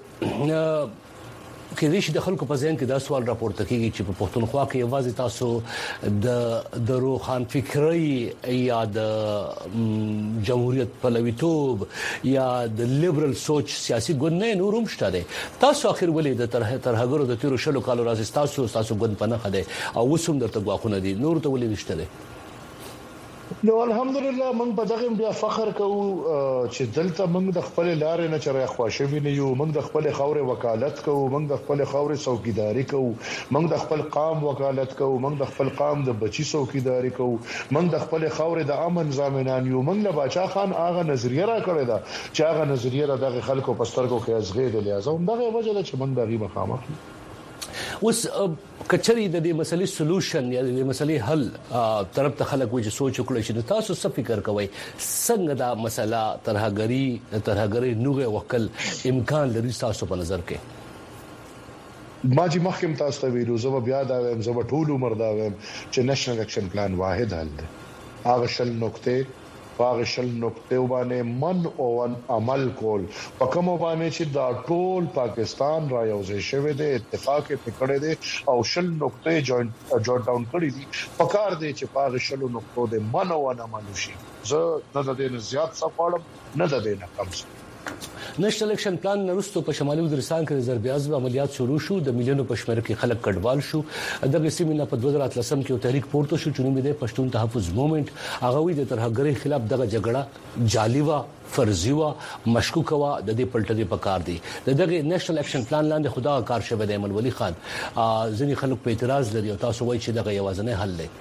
کې دې چې د خلکو په ذهن کې دا سوال راپورته کیږي چې په پښتونخوا کې یوازې تاسو د د روحان فکری یا د جمهوریت پلویتوب یا د لیبرل سوچ سیاسي ګوند نه نورم شته دي تاسو اخر ولې د ترهه ترهګرو د تیرو شلو کالو راځي تاسو تاسو ګوند پنه خده او وسوم درته غواخونه دي نور ته ولې نشته دي نو الحمدلله موږ په دغه بیا فخر کوو چې دلته موږ د خپل لارې نه چرې خوشبي نه یو موږ د خپل خاورې وکالت کوو موږ د خپل خاورې څوکیداری کوو موږ د خپل قام وکالت کوو موږ د خپل قام د بچی څوکیداری کوو موږ د خپل خاورې د امن ضامنان یو موږ له باچا خان اغه نظریه را کړی دا چې اغه نظریه د خلکو پسترګو کې ازغې د لیازم دغه وجه چې موږ دغه مخامخ اوس کچري د دې مسلې سولوشن یا د دې مسلې حل طرف ته خلک وځي سوچ وکړي چې تاسو څه فکر کوئ څنګه دا مسله ترهګری ترهګری نوغه وکل امکان لري تاسو په نظر کې ما چې مخکم تاسو ته ویلو زه بیا دا وایم زه ټول عمر دا وایم چې نېشنل اکشن پلان واحد حل دی هغه شل نقطې پاغشل نقطه باندې من او عمل کول په کوم باندې چې دا ټول پاکستان را یوځای شوی دی اتفاق پکړه دی او شل نقطه جوائنٹ جوړ ډاون کړی دي په کار دی چې پاغشل نقطو د من او عمل شي زه د دې زیات صفاړم نه د دې نه کم نېشنل اکشن پلان نرستو په شمالي وزیرستان کې ضربیازو عملیات شروع شو د ملیونو پښمنه کې خلک کډوال شو د سیمه په دوه هزار اتلسم کې یو تحریک پورته شو چې نوم یې پښتون تحفظ موومېنټ هغه وی د ترهګری خلاف دغه جګړه جعلي وا فرضي وا مشکوک وا د دې پلټې په کار دی دغه نېشنل اکشن پلان لاندې خدا کار شوه د ایمل ولی خان ځینې خلک په اعتراض لري او تاسو وایي چې دغه یوازنه حل دی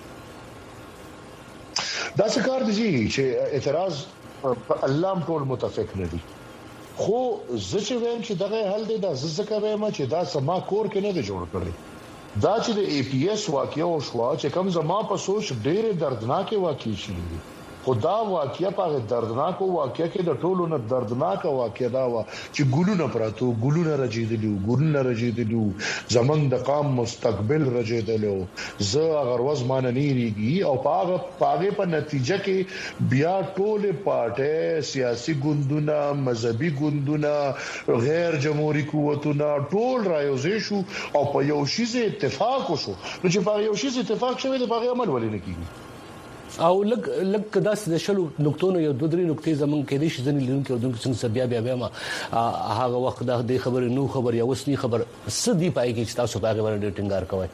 دا څه کار دی چې اعتراض په الله ټول متفق نه دي خو زه چې ویم چې دغه حل دی دا زکه وایم چې دا سما کور کې نه دی جوړ کړی دا چې د ای پی ایس واقعیا او شوا چې کوم زما په سوچ ډېر دردناک واقع شي خدا واقعیا په دردناک واقعیا کې د ټولو نه دردناک واقعیا دا و چې ګلونه پراتو ګلونه رجیدلو ګلونه رجیدلو زمنګ د قام مستقبل رجیدلو زه اگر وز مان نه ریږي او پاغه پاغه په نتیجه کې بیا ټول پارټي سیاسي ګوندونه مذهبي ګوندونه غیر جمهوریت قوتونه ټول رايوځي شو او په یو شی اتفاق وشو نو چې په یو شی اتفاق شوی د باغ عمل ولې نه کیږي او لګ لګ داس د شلو نقطونو یو دوه درې نقطې زمون کې دي چې ځنې لونکو او دونکو څنګه بیا بیا بیا ما هغه وخت د خبرې نو خبر یا وسنی خبر سدي پای کې چې تاسو په هغه باندې ټینګار کوئ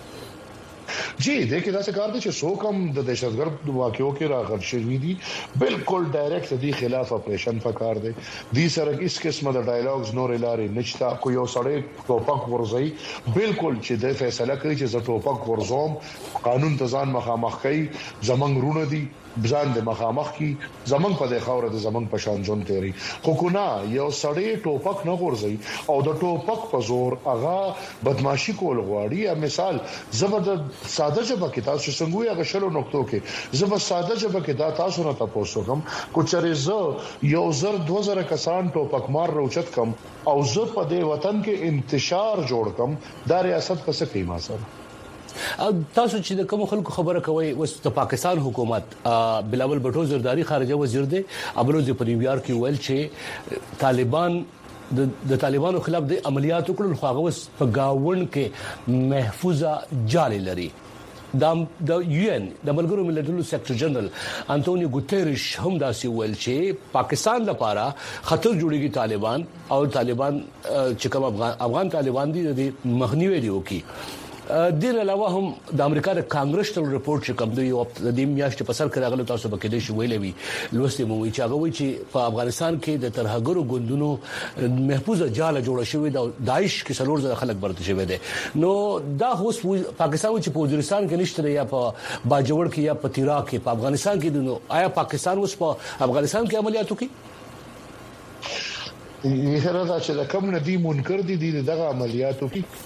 جی دیکھیں دا څه کار دي چې څوک هم د دهشتګرد واقعو کې راغل شوی دي بالکل ډایرکټ دی خلاف اپریشن پکار دي دي سره هیڅ قسمه د ډایلاګز نور لارې نشتا کو یو سړی ټوپک ورځي بالکل چې د فیصله کوي چې زه ټوپک ورځوم قانون تزان مخامخ کوي زمنګ رونه دي ځان د مخامخ کی زمنګ په د خوره د زمنګ په شان جون تیری خو کو نه یو سړی ټوپک نه ورځي او د ټوپک په زور هغه بدمعشي کول غواړي یا مثال زبردست ساده جبه کې تاسو څنګه یو غشلو نقطو کې زبر ساده جبه کې دا تاسو نه تاسو کوم کو چرې زه یو زر دوه زره کسان ټوپک مار روچت کم او زه په دې وطن کې انتشار جوړ کم دا ریاست په څه قیمه سره تاسو چې د کوم خلکو خبره کوي اوس د پاکستان حکومت بلاول بټو زرداری خارجه وزیر دی ابروز په نیویارک کې ویل چې طالبان د د طالبانو خلاف د عملیاتو کړل خو هغه په گاوند کې محفوظه جالي لري د د یو ان د ملګرو ملتونو سیکریټری جنرال انټونیو ګوتریش هم دا سی ویل چې پاکستان لپاره خطر جوړیږي طالبان او طالبان چې کوم افغان افغان طالبان دي د مخنیوي دی وکي د دې علاوه هم د امریکا د کانګرس ټول ریپورت چې کوم دی یو د میاشتې په سر کې راغلی تاسو به کې دې شو ویلې وی لوستې مو چې هغه وی چې په افغانستان کې د ترهګرو ګوندونو محفوظه جاله جوړه شوې د داعش کې څلور ځله خلک برته شوی دي نو دا اوس پاکستان چې په وزیرستان کې نشته یا په باجوړ کې یا په تیرا کې په افغانستان کې نو آیا پاکستان اوس په افغانستان کې عملیاتو کې یې هرڅه چې کوم ندی منکر دي دغه عملیاتو کې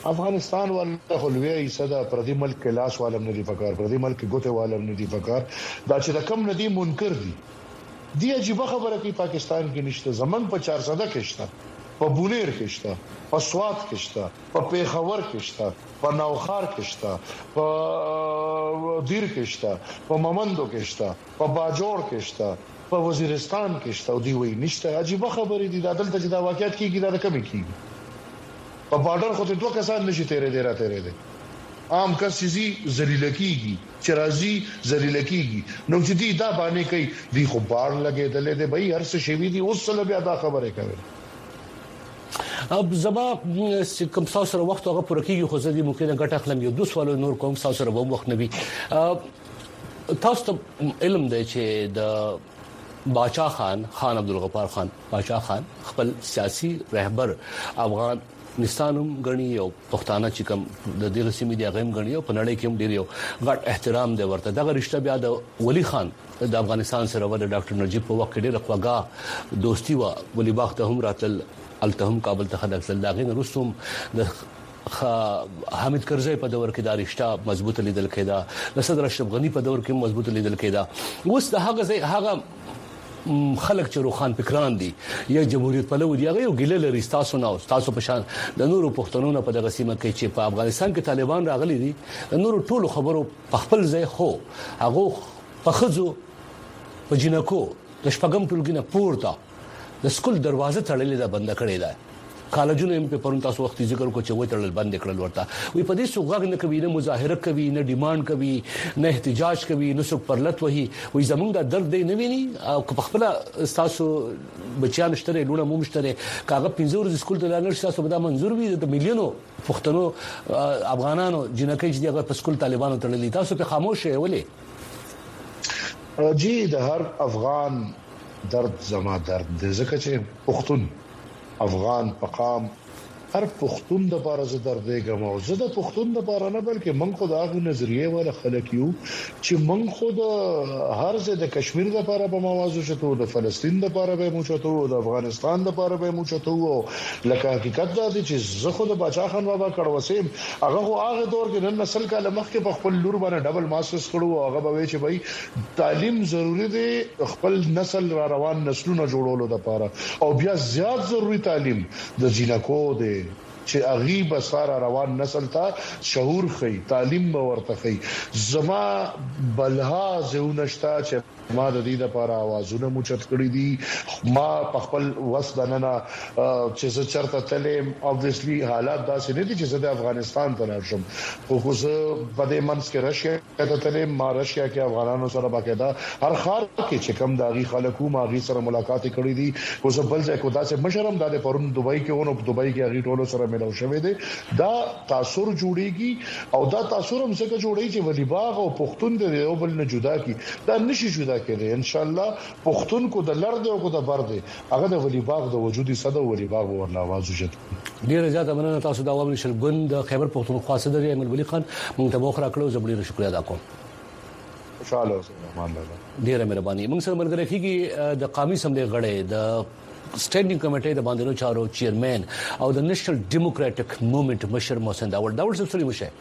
افغانستان ولله خلوی صدا پردي ملک لاس والم نه دي پکار پردي ملک ګوته والم نه دي پکار دا چې رقم نه دي منکر دي دی عجیب خبره کې پاکستان کې نشته زمنګ په چار سده کې شته په بونیر کې شته په سوات کې شته په پیښور کې شته په نوخار کې شته په دیر کې شته په ممندو کې شته په باجوړ کې شته په وزیرستان کې شته او دی وی نشته عجیب خبره دي دا دلته چې دا واقعیت کیږي دا کمی کیږي په بارډر خو ته دوه کسان نشي تیرې دی را تیرې دی عام کس چې ذلیل کیږي چې راځي ذلیل کیږي نو چې دی دا باندې کوي دی خو بار لګېدلې دی بھائی هر څه شوی دی اوس څه بیا دا خبره کوي اب زما کوم څو سره وخت هغه پر کېږي خو زه دې ممکن غټ اخلم یو دوه سوال نور کوم څو سره به وخت نبی تاسو ته علم دی چې د باچا خان خان عبدالغفار خان باچا خان خپل سیاسي رهبر افغان نستانم غنی او پښتانه چې کوم د دې سیمې دی غیم غنی او په نړۍ کې هم ډیر یو غټ احترام دی ورته دغه رشتہ بیا د ولی خان د افغانستان سره ود ډاکټر نجیب په وخت کې ډیر خواګه دوستي وا ولی باغ ته هم راتل التهم کابل ته خلک زلداغین رسوم د حامد کرزی په دور کې دا رشتہ مضبوط لیدل کېدا د صدر اشرف غنی په دور کې مضبوط لیدل کېدا اوس د هغه هغه خلک چې روخان فکران دي یا جمهوریت پلو دی هغه یو ګیله لري تاسو نه تاسو په شان د نورو پښتنونو په دغه سیمه کې چې په افغانستان کې طالبان راغلي دي د نورو ټولو خبرو په خپل ځای خو هغه په خزو په جنکو د شپږم ټولګي نه پورته د سکول دروازه تړلې ده بند کړې ده کالجونه هم په پرون تاسو وخت ذکر کو چې وای تړل بند کړل ورته وي په دې سوغاګ نه کوي نه مظاهره کوي نه ډیماند کوي نه احتجاج کوي نو څوک پرلط وهي وي زمونږ د درد دی نه ویني او په خپل تاسو بچیان شته لونه مو مشتره کاغه پنځور سکول ته لاندې تاسو به دا منزور وي د میلیونو پښتنو افغانانو جنکې چې دغه په سکول طالبانو تړلې تاسو په خاموش ولې جی د هر افغان درد زما درد د زکه چې پښتون افغان مقام هر پښتون د بار ز درد دیګم او زه د پښتون د بار نه بلکې من خو د هغه نظریه ولا خلک یو چې من خو د هر ځای د کشمیر د لپاره به موازو شته د فلسطین د لپاره به مو چته د افغانستان د لپاره به مو چته لکه حقیقت دا دی چې زه خو د باچا خان بابا کړوسیم هغه خو هغه دور کې نن نسل کاله مخکې په خپل لور باندې ډبل ماسترز کړو هغه به وی چې بھائی تعلیم ضروری دی خپل نسل را روان نسلونه جوړولو د لپاره او بیا زیات ضروری تعلیم د جنکو دی چې اغیب سره روان نسل ته شعور خي تعلیم به ورته خي زما بلها زونشتا چې ما د دې لپاره आवाजونه موچت کړی دي ما په خپل وسدنه چې زه چرته تلم obviously حالات داسې نه دي چې زه د افغانستان ته راشم خو خو زه په دې منځ کې راشیا ته تلم ما راشیا کې افغانانو سره باقاعده هر خار کې چې کم داغي خلکو ما غي سره ملاقات کړی دي خو زه بل ځای کو داسې مشرم د پرون دوبۍ کې ونه دوبۍ کې غي ټولو سره ملو شوې دي دا تاثر جوړيږي او دا تاثر هم څنګه جوړي چې ولی باغ او پښتون د یو بل نه جدا کی دا نشي جدا کېږي ان شاء الله پښتون کو د لرد او کو د برد هغه د ولی باغ د وجودي صد ولی باغ ورلا आवाज وجد ډیر زیاته مننه تاسو دا عوامل شلګوند خیبر پښتونخوا صدر ایمل ولی خان مونږ ته مخ راکړو زبړي شکر ادا کوم خوشاله اوسئ مان الله ډیره مهرباني موږ سره ملګری کیږي د قومي سملې غړې د سټینډینګ کمیټې د باندې چارو چیرمن او د نېشنل ډیموکراټک موومېنټ مشر محسن داوړ داوړ څه سړي مشه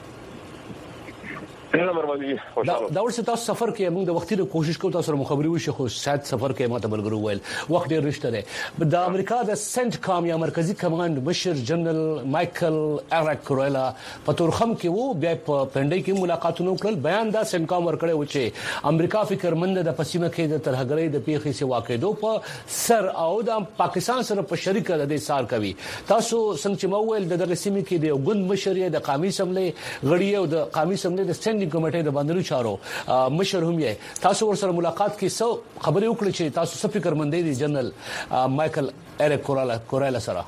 دا مرمني خوشاله دا ورسره تاسو سفر کې موږ د وختي کوشش کوو تاسو سره مخابري وشي خو سات سفر کې ماته بلګرو ویل وخت ډیر رښتیا دی د امریکا د سنت کام یا مرکزی کمانډ مشر جنرال مايكل اریک کوریلا په تورخم کې وو بیا په پندای کې ملاقاتونه وکړل بیان دا سنت کام ورکړی و چې امریکا فکرمند د پسیمه کې د ترهګرۍ د پیښې سي واقعېدو په سر او د پاکستان سره په شریکه د سار کوي تاسو څنګه چې مو ویل د دغه سیمې کې د ګوند مشر د قومي سملې غړي او د قومي سملې د سټینډینګ کمیټې د باندې چارو مشر هم یې تاسو ور سره ملاقات کې څو خبرې وکړې چې تاسو څه فکر مند دي جنرال مايكل اریک کوریلا کوریلا سره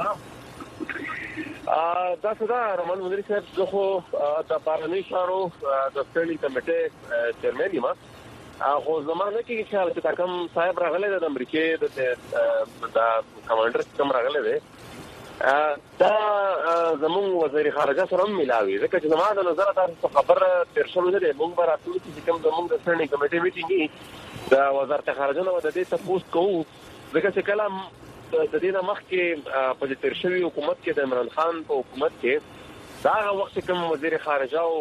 دا څنګه رمن مدري صاحب زه د بارني شارو د سټینډینګ کمیټې چیرمن یم خو زمانه کې خیال چې کوم صاحب راغله د امریکای د کمانډر کوم راغله ده دا زمون وزیر خارجه سره ملاوي ځکه چې زموږ د نظر تاسو خبر تر شلو نه موږ به راتلو چې کوم زموږ د سټینډینګ کمیټې میټینګ دا وزارت خارجه نو د دې تاسو کوو ځکه چې کلام د دې نه مخکې په تیر شوی حکومت کې د عمران خان په حکومت کې دا وخت کوم وزیر خارجه او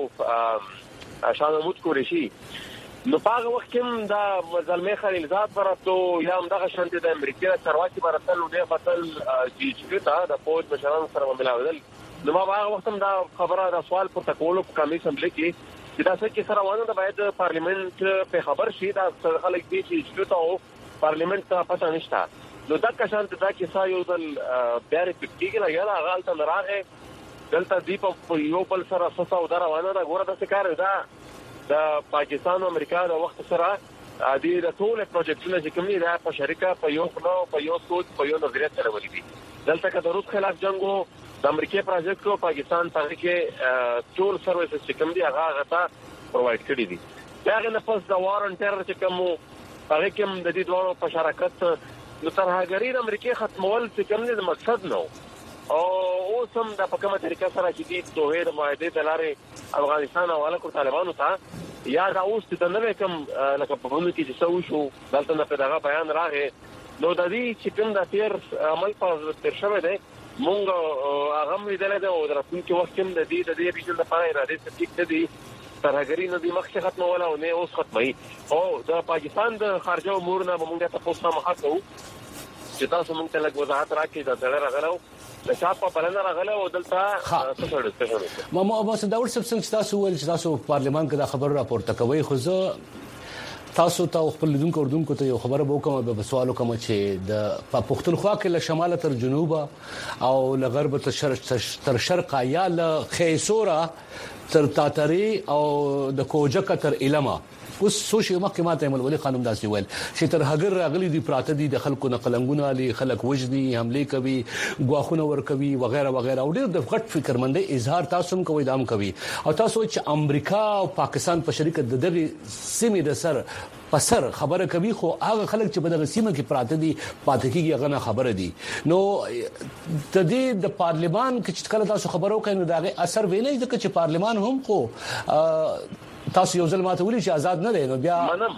شاه محمود قریشي نو په وخت کې دا زلمه خلیلزاد براتو یا هم دغه شانتي د امریکا سرواکي براتل نو د فتل چې تا د فوج مشران سره ملاودل نو ما هغه وخت هم دا خبره د سوال پر تکولو کمیشن لیکي چې دا څه کې سره وانه د باید پارلیمنت په خبر شي دا خلک دي چې شتو پارلیمنت ته پته نشته نو دا کشان ته دا کې سایو دل بیره پټیګه لا یاله غالطه نراغه دلته دی په یو بل سره فسا او دروانه دا ګوره د څه کار دا د پاکستان او امریکا د وخت سره د دې ټول پروجیکټونه چې کوم دي په شریکه په یو خلو په یو سوچ په یو نظریه سره ولې دي دلته که د روس خلاف جنگو د امریکا پروجیکټ کو پاکستان ته کې ټول سرویسز چې کوم دي هغه غته پرووایډ کړی دي دا نه پس د وار ان ټرر چې کوم هغه کوم د دې دوه په شراکت نو ترهګری د امریکا ختمول چې کوم دي مقصد نو او اوس هم د په کومه طریقه سره چې د دوه د معاهده د لارې افغانستان او الکو طالبانو ته یا دا اوس د نوې کوم لکه په بونه کې چې څو شو دلته نه په دغه بیان راغی نو د دې چې کوم د تیر عمل په تر شوه دی مونږ هغه مې دلته او درته کې وخت کوم د دې د دې ریجن لپاره اراده ستیک دي ترهګری نه دی مخکې ختمول او نه اوس ختمي او د پاکستان د خارجه امور نه مونږ ته پوښتنه مخه کوو چې تاسو مونږ ته لږ وضاحت راکړئ دا ډېر راغلو د شاپ په پلان راغله او دلته څه څه څه ما ما اوس دا ورڅ څنګه تاسو ول چې تاسو پارلمان کې دا خبر راپورته کوي خو زه تاسو ته خپل لیدونکو اردوونکو ته یو خبره وکم به سوال وکم چې د پښتونخوا کې له شمال تر جنوب او له غرب تر شرق تر شرق یا له خیسورا تر تاتری او د کوجک تر علما اوس سوشي مخکې ماته عمل ولي قانون داسې ویل چې تر هغه راغلي دي پراته دي د خلکو نقلنګونه لري خلک وجدي حمله کوي غواخونه ور کوي وغیرہ وغیرہ او ډېر د غټ فکرمندۍ اظهار تاسو هم کوي دام کوي او تاسو چې امریکا او پاکستان په شریکت د دغه سیمې د سر پسر خبره کوي خو هغه خلک چې په دغه سیمه کې پراته دي پاتې کیږي هغه خبره دي نو د دې د پارلمان کې چې کله تاسو خبرو کوي نو دغه اثر ویني چې پارلمان هم خو تاسو یو ځل ماته ولي چې آزاد نه دی نو بیا منم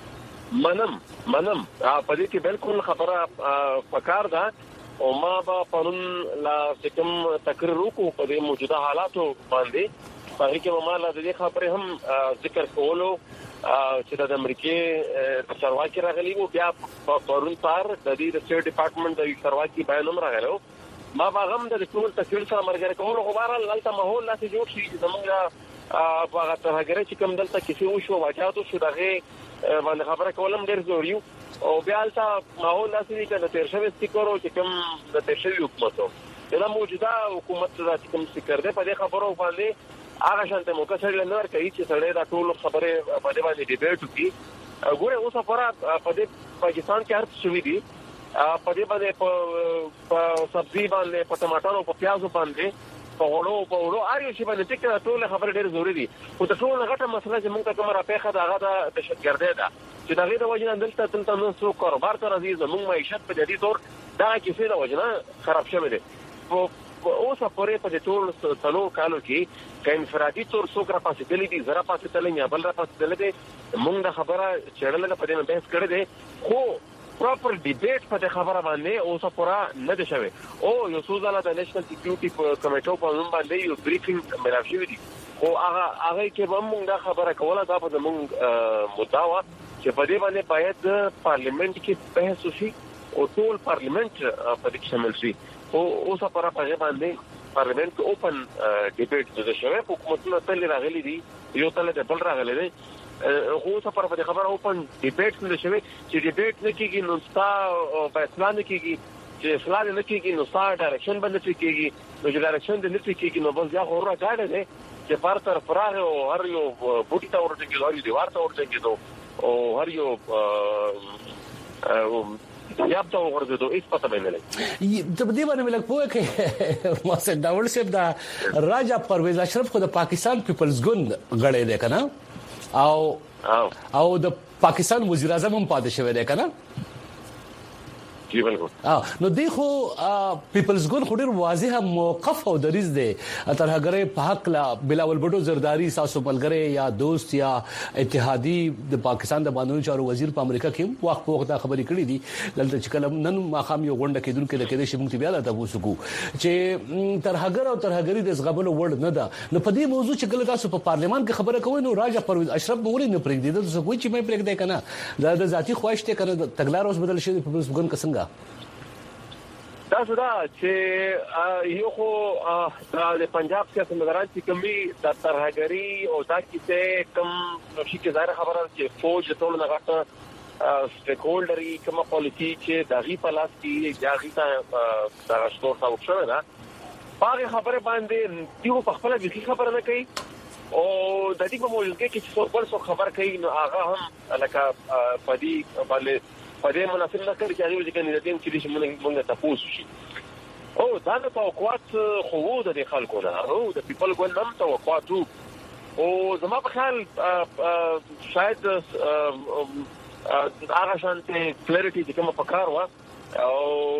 منم منم په دې کې بالکل خبره پکار ده او ما به پرون لا کوم تقریر وکړو په دې موجوده حالاتو باندې په کې ما لا دې خبره هم ذکر کولو چې د امریکای چارواکي راغلي وو بیا پرون تار د دې د سټیټ ډپارټمنټ د چارواکي بیان هم راغلو ما باغم د ټول تفصیل سره مرګره کولو غواره لالته ماحول لا جوړ شي زمونږ په هغه ترهګری چې کوم دلته کیسه وشو واجاتو شو دغه باندې خبره کولم ډیر ضروري او بیا البته ماحول لاسي کې د تیر شوی سټیکرو چې کوم د تیر شوی حکومت دا موجوده حکومت د کوم سټیکر دی په دې خبرو باندې هغه شانته مو کسر لنور کوي چې سړی دا ټول خبره په دې باندې ډیبیټ وکړي ګوره اوس خبره په دې پاکستان کې هر څه وی دي په دې باندې په سبزی باندې په ټماټرو په پیازو باندې په غوړو په وړو اړ یو شی باندې ټیکه ټول خبره ډېر ضروری دي خو ته ټول غټه مسله چې موږ ته کومه راپېخه دا هغه د دهشتګردۍ ده چې دا غي د وجنه دلته تلته نو څو کاروبار ته راځي زموږ معیشت په دې تور دا کیسه د وجنه خراب شوه دي او اوس په پرې په ټول څلو کالو کې کین انفرادي تور څو کرا پاسې دي زرا پاسې تلې یا بل را پاسې دي موږ د خبره چړل په دې بحث کړی دی خو پراپر ډیبیټ په خبره باندې اوسه پورا نه دی شوی او یو څو ځله د نېشنل سکیورټي کمیټو په نوم باندې یو بریفینګ ملاوي شوی دی خو هغه هغه کې موږ دا خبره کوله دا په موږ مدعا چې په دې باندې باید پارلیمنت کې بحث وشي او ټول پارلیمنت په دې شامل شي او اوسه پورا په باندې پارلیمنت اوپن ډیبیټ د شوی حکومتونو تل راغلي دي یو تل د بل راغلي دي خو څه پر په خبره اوپن ډیبیټ نه شوی چې ډیبیټ نه کیږي نو ستا فیصله نه کیږي چې فیصله نه کیږي نو ستا ډایرکشن باندې کیږي نو چې ډایرکشن دې نه کیږي نو بس یا خورا غاډه ده چې پر تر فراغ او هر یو بوټي ته ورته کېږي هر یو دیوار ته ورته کېږي او هر یو یا په ورته دوه هیڅ پته نه لګي ته دې باندې ملک پوهه کې ما سره ډاول شپ دا راجا پرویز اشرف خو د پاکستان پیپلز ګوند غړې ده کنه او او د پاکستان وزیر اعظم هم پاتې شوی دی کنه جی بالکل. نو دی خو پیپلز ګوند خو ډیر واضح موقف او دریز دی ترهګری په حق لا بلاول بډو زرداری ساسو ملګری یا دوست یا اتحادی د پاکستان د باندې چارو وزیر په امریکا کې وخت په وخت خبرې کړې دي دلته چې کلم نن ماخام یو غونډه کې دونکو کې د شمو بیا د تاسو کو چې ترهګر او ترهګری د زغبلو وړ نه ده. نو په دې موضوع چې کله تاسو په پارلیمان کې خبره کوئ نو راجا پرویز اشرف موري نه پرېږدي د څه کوئی چې مې پرېږدي کنه دا د ذاتی خواهش ته کنه تګلار اوس بدل شي په ګون څنګه دا څه دا چې یو خو د پنجاب سیاست مداران چې کومي د ترهګری او دا چې کوم شي کې ظاهر خبره چې فوج ټول نه غاټه سټیک هولډري کومه پالیسی چې د غي په لاس کې د غي ته د راشتور تاو شوه دا هغه خبره باندې یو په خپل د خبره نه کوي او د دې په موضوع کې چې څو بل څو خبر کوي نو هغه هم لکه پدی باندې پدې مناسب نه کوي چې هغه ځکه نه دي چې موږ موږ تاسو شي او دا د توقعات خو د خلکو نه او د پیپل ګوند هم توقعات او زما په خیال شاید هغه شانته کلیریټي چې کومه پکار و او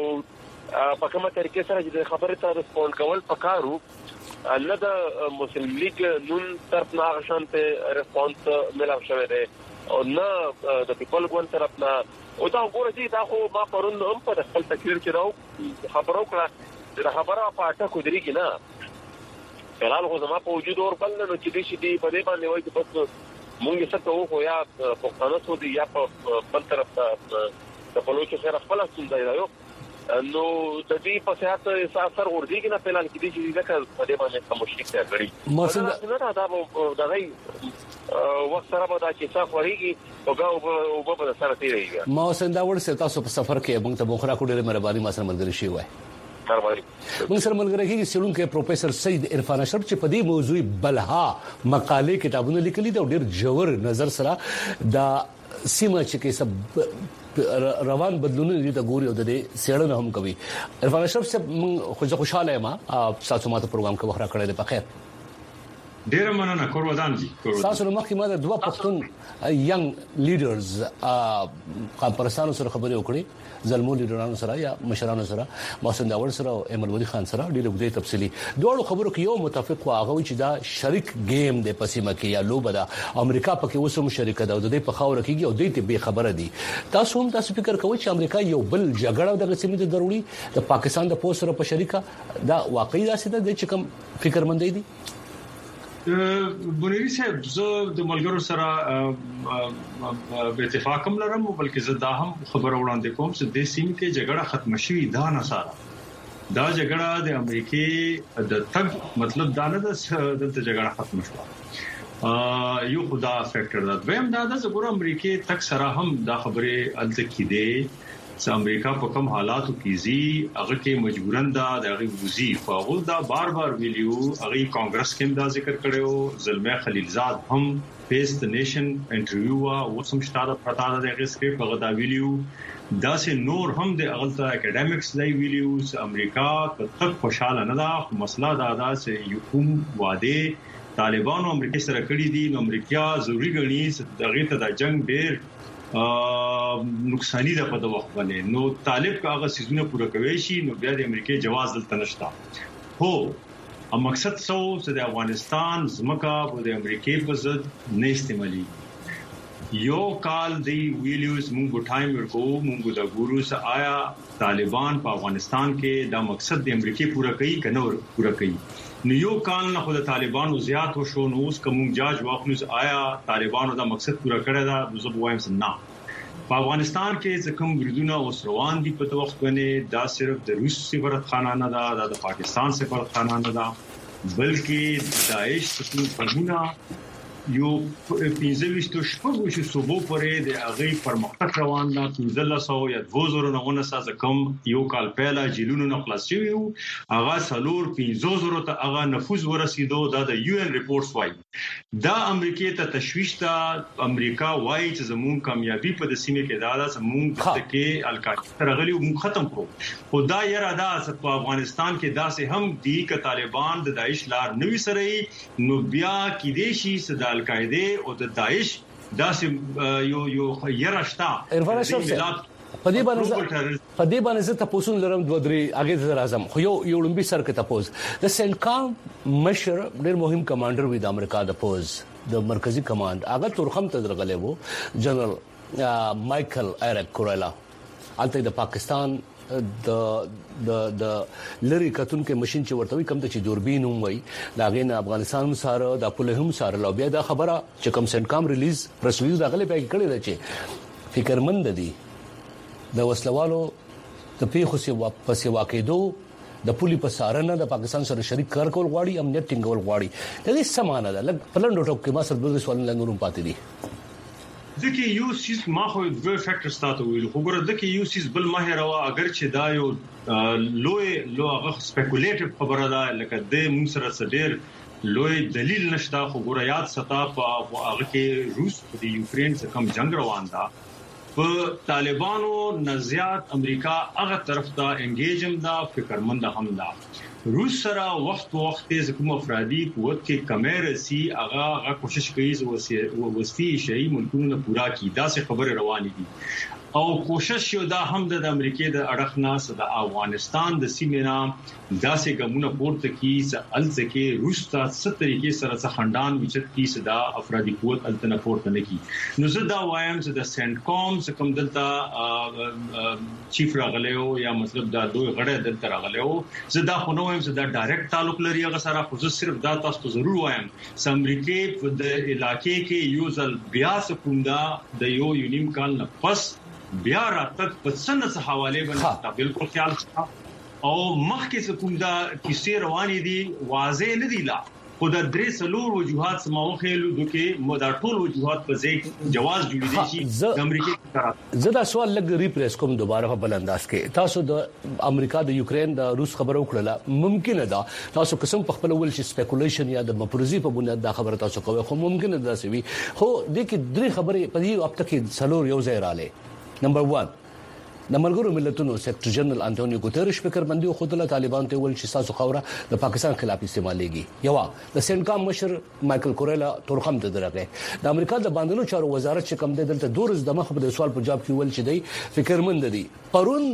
په کومه طریقې سره چې خبره ته ریسپونډ کول پکارو الله د مسلم لیگ نون طرف نه غشانته ریسپانس ملاو شوی دی او نه د پیپل ګوند طرف نه او دا وګوره چې دا خو ما پرون هم په خپل تقریر کې راو خبرو کړه د خبره په اټه کو درېږي نه فلال خو زما په وجود اور بل نه چې دې شي دی په دې باندې وایي چې بس مونږ څه کوو خو یا پښتانه سو دي یا په بل طرف ته د بلوچ سره خپل ستونزه رايو نو د دې په سیاست اثر ورځي نه فلال کې دي چې ځکه په دې باندې کوم مشکل ته غړي مو څنګه دا دا غي وخت سره به دا چې څه خوريږي او او په په سره تیریږي ما سندا ورسې تاسو په سفر کې موږ ته بوخرا کو ډېر مهرباني ما سره ملګری شي وای موږ سره ملګری کې سیلون کې پروفیسور سید عرفان اشرف چې په دې موضوع بلها مقاله کتابونه لیکلي دا ډېر جوړ نظر سره دا سیمه چې کې سب روان بدلونه دي د ګوري او د سیړنه هم کوي. عرفان اشرف صاحب خو خوشاله ما تاسو ماته پروګرام کې وخره کړل په خیر ډیر مننه کور ودان دي تاسو نو مخکې ما د دوه پښتون ینګ لیډرز خبرستانو سره خبرې وکړې زلمو لیډرانو سره یا مشرانو سره محسن داور سره او احمد ولي خان سره ډېر وګړي تفصيلي دوه خبرو کې یو متفق واغوي چې دا شریک گیم د پسیمه کې یا لوبه ده امریکا پکې وسوم شریک ده او د دې په خاور کې او د دې به خبره دي تاسو هم تاسو فکر کوئ چې امریکا یو بل جګړه د سیمې ته ضروري د پاکستان د پوسټ سره په شریکه دا واقعي داسې ده چې کوم فکرمندۍ دي بونیری صاحب زه د ملګرو سره په اتفاق هم لرم بلکې زه دا هم خبر وړاندې کوم چې د سیمې کې جګړه ختم شي دا نه ساره دا جګړه د امریکای د تګ مطلب دا نه ده چې دلته جګړه ختم شوه یو خدا فیکٹر دا ویم دا د زګور امریکای تک سره هم دا خبره الته کې ده چې امریکا په کوم حالاتو کې زی هغه کې مجبورن دا دغه وزي خو دا بار بار ویلیو هغه کانګرس کې دا ذکر کړو زلمه خلیلزاد هم فیس د نیشن انټرویو او سم شتاده پتا دغه سکرپټ هغه دا ویلیو دا سه نور هم د اغلطه اکیډمیکس لای ویلیوز امریکا په تک خوشاله نه ده مسله دا ده چې یو کوم واده طالبانو امریکا سره کړی دي نو امریکا ضروری غني دغه ته د جنگ ډیر نقصانی ده په د وخت باندې نو طالب کاغه سيزونه پوره کوي شي نو بیا د امریکای جواز دلته نشتا هو ا مقصد څو چې د افغانستان زمکا په د امریکای په ضد نه استعمالي یو کال دی ویلیوز مونږ ټایم ورکو مونږ د ګورو سره آیا طالبان په افغانستان کې دا مقصد د امریکای پوره کوي کنه پوره کوي نو یو کال نه خو د طالبانو زیات وشو نو اوس کوم جاج واخلو آیا طالبانو دا مقصد پوره کړی دا زه وایم نه په افغانستان کې څوم ګردونه اوس روان دي په وخت باندې دا صرف د روس سفارت خانه نه ده د پاکستان سفارت خانه نه ده بلکې داعش څخه فرمونه یو پنځه ویشت شپږ شو صوبو پرې د هغه پرمختګ روان ده پنځه سو یا دوه زره نه ونسه کم یو کال پهلا جیلونو نه خلاص شوی هغه سلور پنځه زره ته هغه نفوذ ورسېدو دا د یو ان ریپورتس وایي دا امریکای ته تشویش ته امریکا وایي چې زموږ کامیابی په د سیمه کې دا ده زموږ د کې القاعده راغلي او ختم کړو خدا یې را ده په افغانستان کې دا سه هم دی ک طالبان د داعش لار نوي سره نو بیا کې دي شي صدا القاعده او د داعش داسې یو یو یراشتا عرفان اشرف په دې باندې په دې باندې زه تاسو لرم دوه درې هغه زر اعظم خو یو یو لمبي سر کې تاسو د سنکام مشر ډېر مهم کمانډر وي د امریکا د پوز د مرکزی کمانډ هغه تورخم ته درغلې وو جنرال مايكل ايرک کوریلا الته د پاکستان د د د لری کتون کې ماشين چې ورته کم ته چې دوربین هم وای دا غین افغانستان سره د پوله هم سره لو بیا دا خبره چې کم سنکام ریلیز پریس ریلیز راغلی په کړي دا چې فکرمند دي د وسلوالو د پیښو سی واپس واقعدو د پولی په سارنه د پاکستان سره شریک کار کول غواړي امنیت ټینګول غواړي د دې سمانه ده لکه پلان ډوټو کې ما سره د سوال لنګورم پاتې دي ځکه یو سیس ما خو دوه فیکټر ستاسو ویل خو ګوره ځکه یو سیس بل ماهر وا اگر چې دا یو لوی لو هغه سپیکولیټیو خبره ده لکه د موږ سره سډیر لوی دلیل نشته خو ګوره یاد ستا په هغه کې روس د یوکرين څخه کم جنگ روان ده په طالبانو نزيات امریکا هغه طرف ته انګیجم دا فکرمند هم ده روس سره وخت وخت چې کوم افرادي قوت کې کمر سي هغه هغه کوشش کوي چې وستی شي ملکونه پورا کی دا څه خبره روانه دي او کوشش یو دا هم د امریکای د اړخ نه د افغانستان د سیمې نه داسې ګمونه پورته کی چې الځکه روس ته ست طریقې سره څه خندان وچت کی صدا افرادي قوت التنه پورته نه کی نو زه دا وایم چې د سنټکوم څخه کوم دلته چیف راغلیو یا مطلب دا دوی غړي دلته راغلیو زه دا خو نو وایم چې دا ډایرکټ تعلق لري هغه سره خو صرف دا تاسو ته ضرور وایم چې امریکای په د علاقې کې یو ځل بیا سکوندا د یو یونیم کال نه پس بیا راتګ په څنګه څه حواله باندې تا بالکل خیال او مخکې څه کوم دا کیسې روانې دي واضح نه دي لا خو د درې سلور وجوهات سماوخه لودو کې مو دا ټول وجوهات په ځای جواز جوړې دي چې د امریکای طرف زه دا سوال لګ ریپریس کوم دوباره په بل انداز کې تاسو د امریکا د یوکرين د روس خبرو کړله ممکن ده تاسو قسم په خپل ول چې سپیکولیشن یا د مپروزي په بنیاد دا خبره تاسو کوي خو ممکن ده چې وي خو د کې درې خبرې په دې وخت کې سلور یو ځای رااله نمبر واحد د ملګرو ملتونو سیکریټری جنرال انټونیو ګوتریش فکر باندې خو د طالبان ته ول چې تاسو خوره د پاکستان خلاف استعمالېږي یو د سنکام مشر مايكل کوریلا تورخم ته درغه د امریکا د باندونو چارو وزارت چې کوم د دلته دورز د مخ په سوال په جواب کې ول چې دی فکرمند دي پرون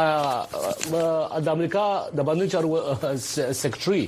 د امریکا د باندونو چارو سیکریټری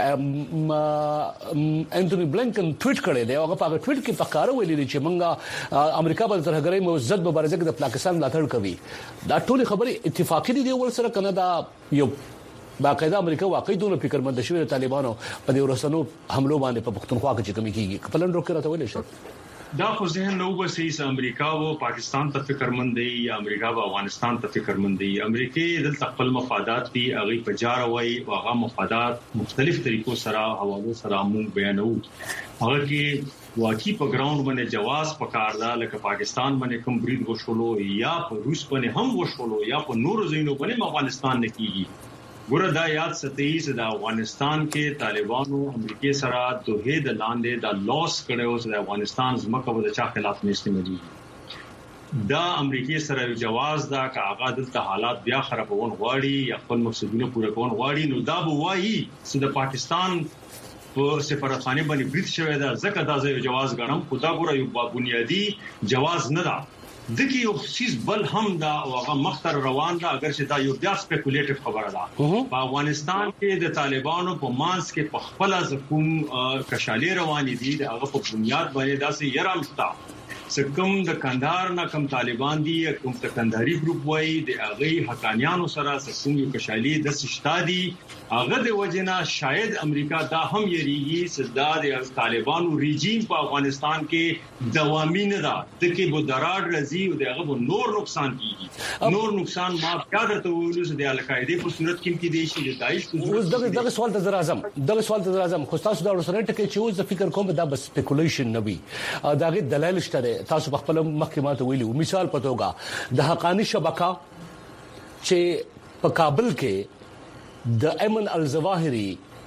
انټونی بلنکن ټویټ کړی دی هغه په ټویټ کې پکاره ویلي چې موږ امریکا په ترهګرۍ موزد مبارزه کې د پاکستان ملاتړ کوي دا ټول خبره اتفاقی دي ول سره کنه دا یو باقاعده امریکا واقعي دونه فکرمند شوی طالبانو په دې ورسنو حملو باندې په پښتونخوا کې کمی کیږي خپلن روک راته ویل شي دا خو ذهن نو به سي امریکا او پاکستان ته فکرمند دي یا امریکا او افغانستان ته فکرمند دي امریکای د خپل مفادات دي هغه په جار وای او هغه مفادات مختلف طریقو سره حواله سره مونږ بیانو هغه کې واقعي په ګراوند باندې جواز پکار دا لکه پاکستان باندې کوم برید وشولو یا په روس باندې هم وشولو یا په نورو ځایونو باندې افغانستان نه کیږي ګوره دا یاد ستې چې د افغانستان کې طالبانو امریکای سره دوه د لاندې د لاس کړو چې د افغانستان زمکه د چا خلاف نه استعمالي دا امریکای سره جواز دا کا هغه د حالات بیا خرابون غواړي یا خپل مقصدونه پوره کول غواړي نو دا به وایي چې د پاکستان په سفارتخانه باندې بریټ شوی دا ځکه دا ځای جواز غړم خدا ګوره یو بنیادی جواز نه ده دغه یو چیز بل هم دا او هغه مختر روان ده اگر چې دا یو بیا سپیکولیټیو خبره ده په افغانستان کې د طالبانو په مانس کې په خپل ځکوم کشالي روان دي د هغه په بنیاد باندې داسې يرامستا سکم د کندهار نه کم طالبان دي کوم د کندهاري ګروپ وای د هغه حقانيانو سره سکم یو کشالي د سشتادي هغه د وجنا شاید امریکا دا هم یریږي چې دا د طالبانو ریژیم په افغانستان کې دوامي نه ده د کې بو درار رضی او دغه بو نور نقصان کیږي نور نقصان ما یاد درته ویلو چې د القاعده په صورت کې کې دي چې داعش اوس دغه دغه سوال ته اعظم دغه سوال ته اعظم خو تاسو دا ورسره ټکی چې اوس فکر کوم دا بس سپیکولیشن نه وي داغه دلایل شته تاسو په خپل محکمات ویلو مثال پتوګه د حقانی شبکه چې په کابل کې د ایمن الزواهری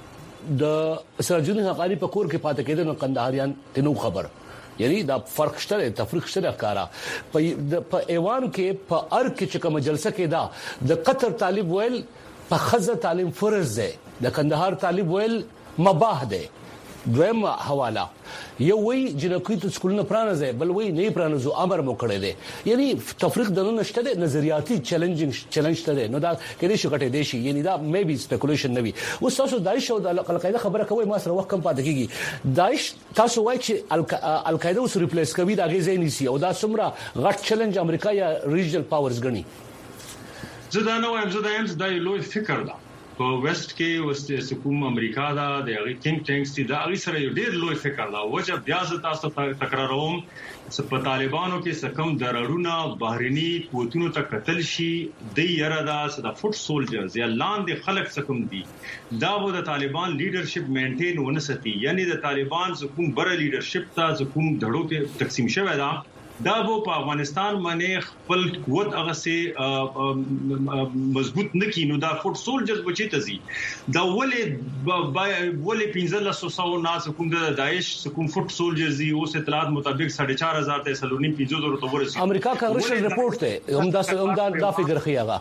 د سراجون حقانی په کور کې پاتې کېدل نو کندهاریان تنو خبر یعنی دا فرق شته تفریق شته ښکارا په ایوان کې په ار کې چې کوم جلسه کې دا د قطر طالب ویل په خزه تعلیم فرض ده د کندهار طالب ویل مباح ده دویم حواله یو وی جنکې ته سکولونه پرانځي بل وی نه پرانځو امر مو کړی دی یعنی تفریق د نشته د نظریاتي چیلنجینګ چیلنج ته نه دا کړي شو کټه دی شي یعنی دا مې بي سپیکولیشن نه وي اوس تاسو داعش او د القاعده خبره کوي ما سره وخت کم پاتې کیږي داعش تاسو وایي چې القاعده اوس ریپلیس کوي دا غي نيسي او دا څومره غټ چیلنج امریکا یا ریجنل پاورز غني زه دا نو هم زه دا هم دا لوی فکر ده په ویسټ کې وست حکومت امریکا دا د هغه تھنک ټینکس دي دا هغه سره ډېر لوی فکر دا وجه بیا ز تاسو تکراروم په طالبانو کې سکم درړونه بهرني قوتونو ته قتل شي د یره دا د فوټ سولجرز یا لاندې خلک سکم دي دا و د طالبان لیډرشپ مینټین ونستی یعنی د طالبان حکومت بر لیډرشپ ته حکومت دړو کې تقسیم شوی دا دا وو په افغانستان باندې خپل قوت هغه سي مضبوط نکي نو دا فوټ سولجرز بچی ته زی دا ولې ولې پنځه سو ناس کوم د داعش کوم فوټ سولجرز او اطلاعات مطابق ساڑھے چار ہزار ته سلونی پنځه زره ته ورسې امریکا کانګرس رپورټ ته هم دا هم دا دا فګر خيغه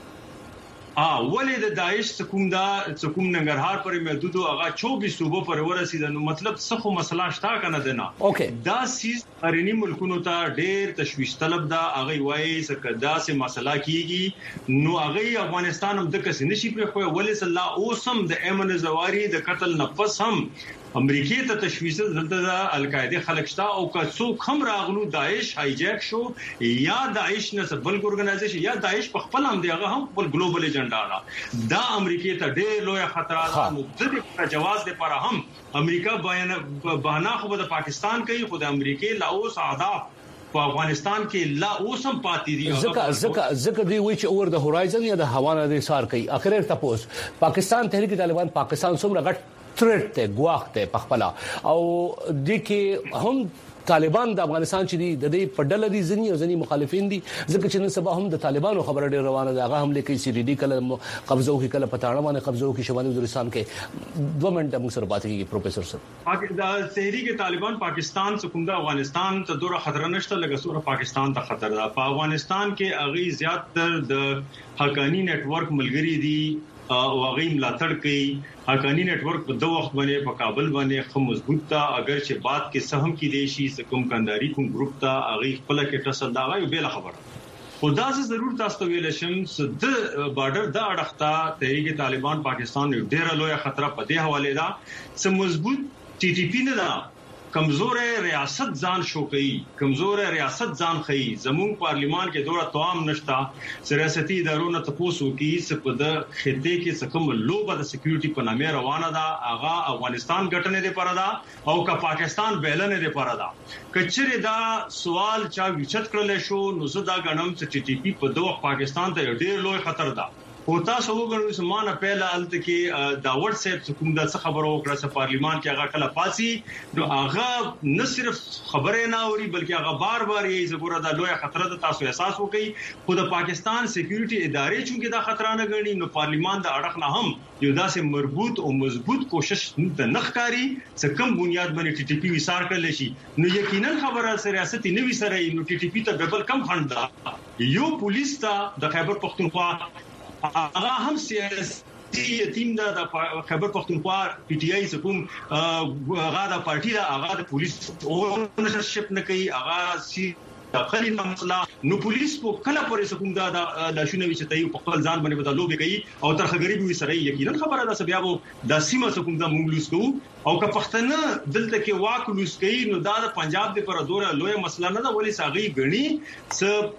اه ولې د داعش کوم دا کوم ننګرهار پر محدود هغه چوبیس صوبو پر ورسید نو مطلب څه مسله شتا کنه دنا دا سیس ارینی ملکونو ته ډېر تشویش طلب دا هغه وایي چې دا سه مسله کیږي نو هغه افغانستان هم د کس نشي پر خو ولې صلی الله اوسم د ایمن زواری د قتل نفس هم امریکای ته تشویش دلته د القاعده خلک شتا او که څوک هم راغلو داعش هایجیک شو یا داعش نه بل ارګنایزیشن یا داعش په خپل هم دیغه هم بل ګلوبل ایجنډا دا دا امریکای ته ډېر لوی خطر ده نو د دې جواز لپاره هم امریکا بیان بهانه خو د پاکستان کوي خو د امریکای لاوس اهداف په افغانستان کې لا اوسم پاتې دي ځکه ځکه ځکه دی وی چې اور د هورایزن یا د هوانه د سار کوي اخر تاسو پاکستان تحریک طالبان پاکستان څومره غټ ترټ ته غواخ ته پخپلا او د کې هم طالبان د افغانستان چې د دې په ډله دي ځنی او ځنی مخالفین دي ځکه چې نن سبا هم د طالبانو خبره ډیره روانه ده هغه هم لیکي سی ډي ډي کله قبضو کې کله پټاړه باندې قبضو کې شمالي وزیرستان کې دوه منټه موږ سره بات کیږي پروفیسور صاحب د تحریک طالبان پاکستان څخه د افغانستان ته دوره خطر نشته لکه سوره پاکستان ته خطر ده په افغانستان کې اغي زیات تر د حقانی نت ورک ملګری دي او هغه ملاتړ کوي حقانی نت ورک په دوه وخت باندې په کابل باندې خو مضبوط تا اگر چې بات کې سهم کې دیشي سکم کنداري کوم ګروپ تا هغه خپل کې ټسل دا غي به خبره خدا سے ضرور تاسو ویل شم د بارډر د اړختا تحریک طالبان پاکستان ډیر لوی خطر په دې حواله دا چې مضبوط ټي ټي پی نه دا کمزور ریاست ځان شو کوي کمزور ریاست ځان خي زمون پارلیمان کې دوره توام نشتا سیاسي ادارونو ته پوسو کې چې په د خطه کې څکم لوبه د سکیورټي په نامه روانه ده اغا افغانستان ګټنه دي پره ده او کا پاکستان بیلنه دي پره ده کچره دا سوال چا وچت کړل شو نو زدا غنم چې ټي ټي پی په دوه پاکستان ته ډېر لوی خطر ده او تاسو وګورئ چې مانه پهله الته کې دا واتس اپ کوم د خبرو وکړه چې پارلیمان کې هغه کله پاسي نو هغه نه صرف خبره نه اوري بلکې هغه بار بار یې زګوره د لوی خطر د تاسو احساس وکړي خو د پاکستان سکیورټي ادارې چې دا خطر نه غني نو پارلیمان د اړخ نه هم یو داسې مربوط او مضبوط کوشش د نخکاری چې کوم بنیاد باندې ټي ټي پی وسار کړل شي نو یقینا خبره سیاستي نه وي سره نو ټي ټي پی ته بل کم فند ده یو پولیس ته د خیبر پختونخوا هغه هم سیاسي ټیم د خیبر پختونخوا پی ټی آی کوم هغه د پارټي دا هغه د پولیس اونرشپ نه کوي هغه سی داخلي مسله نو پولیس په کله پرې کوم دا د شنوي چې تای په خپل ځان باندې بدلو به کوي او تر غریب وي سره یقینا خبره ده چې بیا وو د سیمه کوم دا مونږ کو او که پښتنه دلته کې واک لوس کوي نو دا د پنجاب د پر دوره لوی مسله نه ده ولې ساغي غني س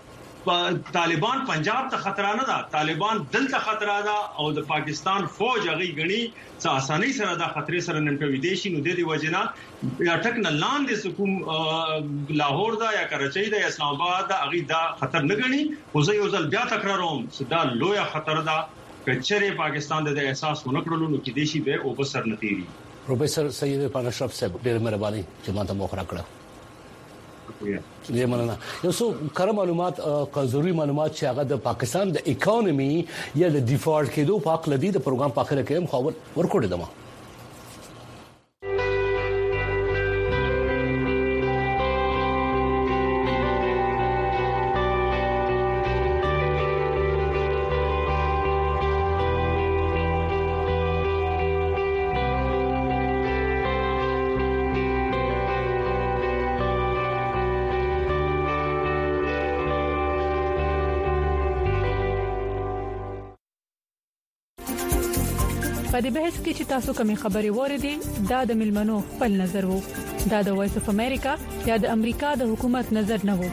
طالبان پنجاب ته خطر نه ده طالبان دلته خطر ده او د پاکستان فوج هغه غني چې اساني سره د خطر سره نن په ویدیشي نو د دې وجنه یا ټک نه لاندې کوم لاهور دا یا کراچۍ دا یا اسلام آباد دا هغه دا خطر نه غني خو زه یو ځل بیا تکراروم چې دا لوی خطر ده کچره پاکستان د احساس ونکړلو نو کې دیشي به او بسر نتیری پروفیسور سید پانشرف صاحب ډېر مهرباني چې ماته موخره کړه دې مننه یو څو کار معلومات کا ضروري معلومات چې هغه د پاکستان د اکانومي یا د ډیفالټ کېدو په اړه د پروګرام په اخر کې هم خبر ورکړی دمه په دې بحث کې چې تاسو کومې خبرې وریدي دا د ملمنو خپل نظر وو دا د وایس اف امریکا یا د امریکا د حکومت نظر نه وو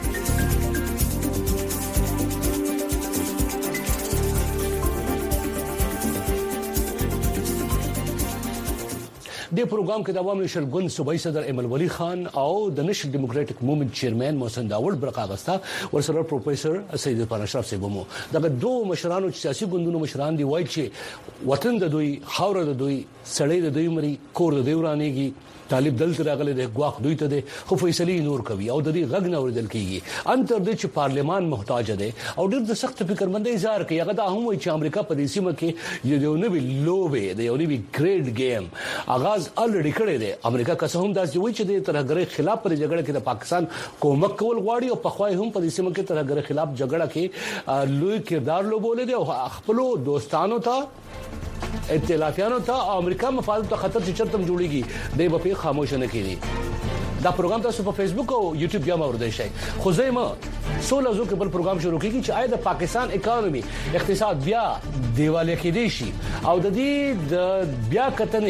د پروګرام کې د عوامي شلګون صوبایي صدر ایمل ولی خان او د نېشنل ډیموکراټک موومېنټ چیرمن محسن داوود برقاغستا ورسره پروفیسور سید پراشراف سیبمو دغه دوه مشرانو سیاسي ګوندونو مشران دی وایي چې وطن د دوی خاور د دوی سړی د دوی مري کور د دوی ورانېږي طالب دلته راغلي د غواخ دوی ته د خو فیصله نور کوي او د دې غږ نه اوریدل کیږي انتر د چې پارلمان محتاج دی او ډېر د سخت فکرمندۍ اظهار کوي هغه د هم وایي چې امریکا په دې سیمه کې یو نوې لوبه د یو نوې ګریډ گیم آغاز الریډي کړی دی امریکا که څه هم داسې وایي چې د ترهګرۍ خلاف پر جګړه کې د پاکستان کومک کول غواړي او په خوای هم په دې سیمه کې ترهګرۍ خلاف جګړه کې لوی کردار لوبولې دي او خپل دوستانو ته ائتلافیانو ته امریکا مفاد ته خطر چې چرته جوړیږي د په خاموش نه کیږي دا پروګرام تاسو په فیسبوک او یوټیوب بیا موردی شي خو زما سول ازو کې بل پروګرام شروع کیږي چې آیا د پاکستان اکانومي اقتصاد بیا دیواله کېدی شي او د دې د بیا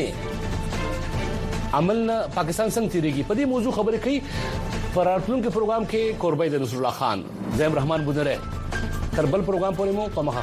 کتنې عملنا پاکستان څنګه تیریږي په دې موضوع خبرې کوي فرارتلون کې پروګرام کې قربای د نصر الله خان زیم رحمان بودره تر بل پروګرام پورې مو په مخه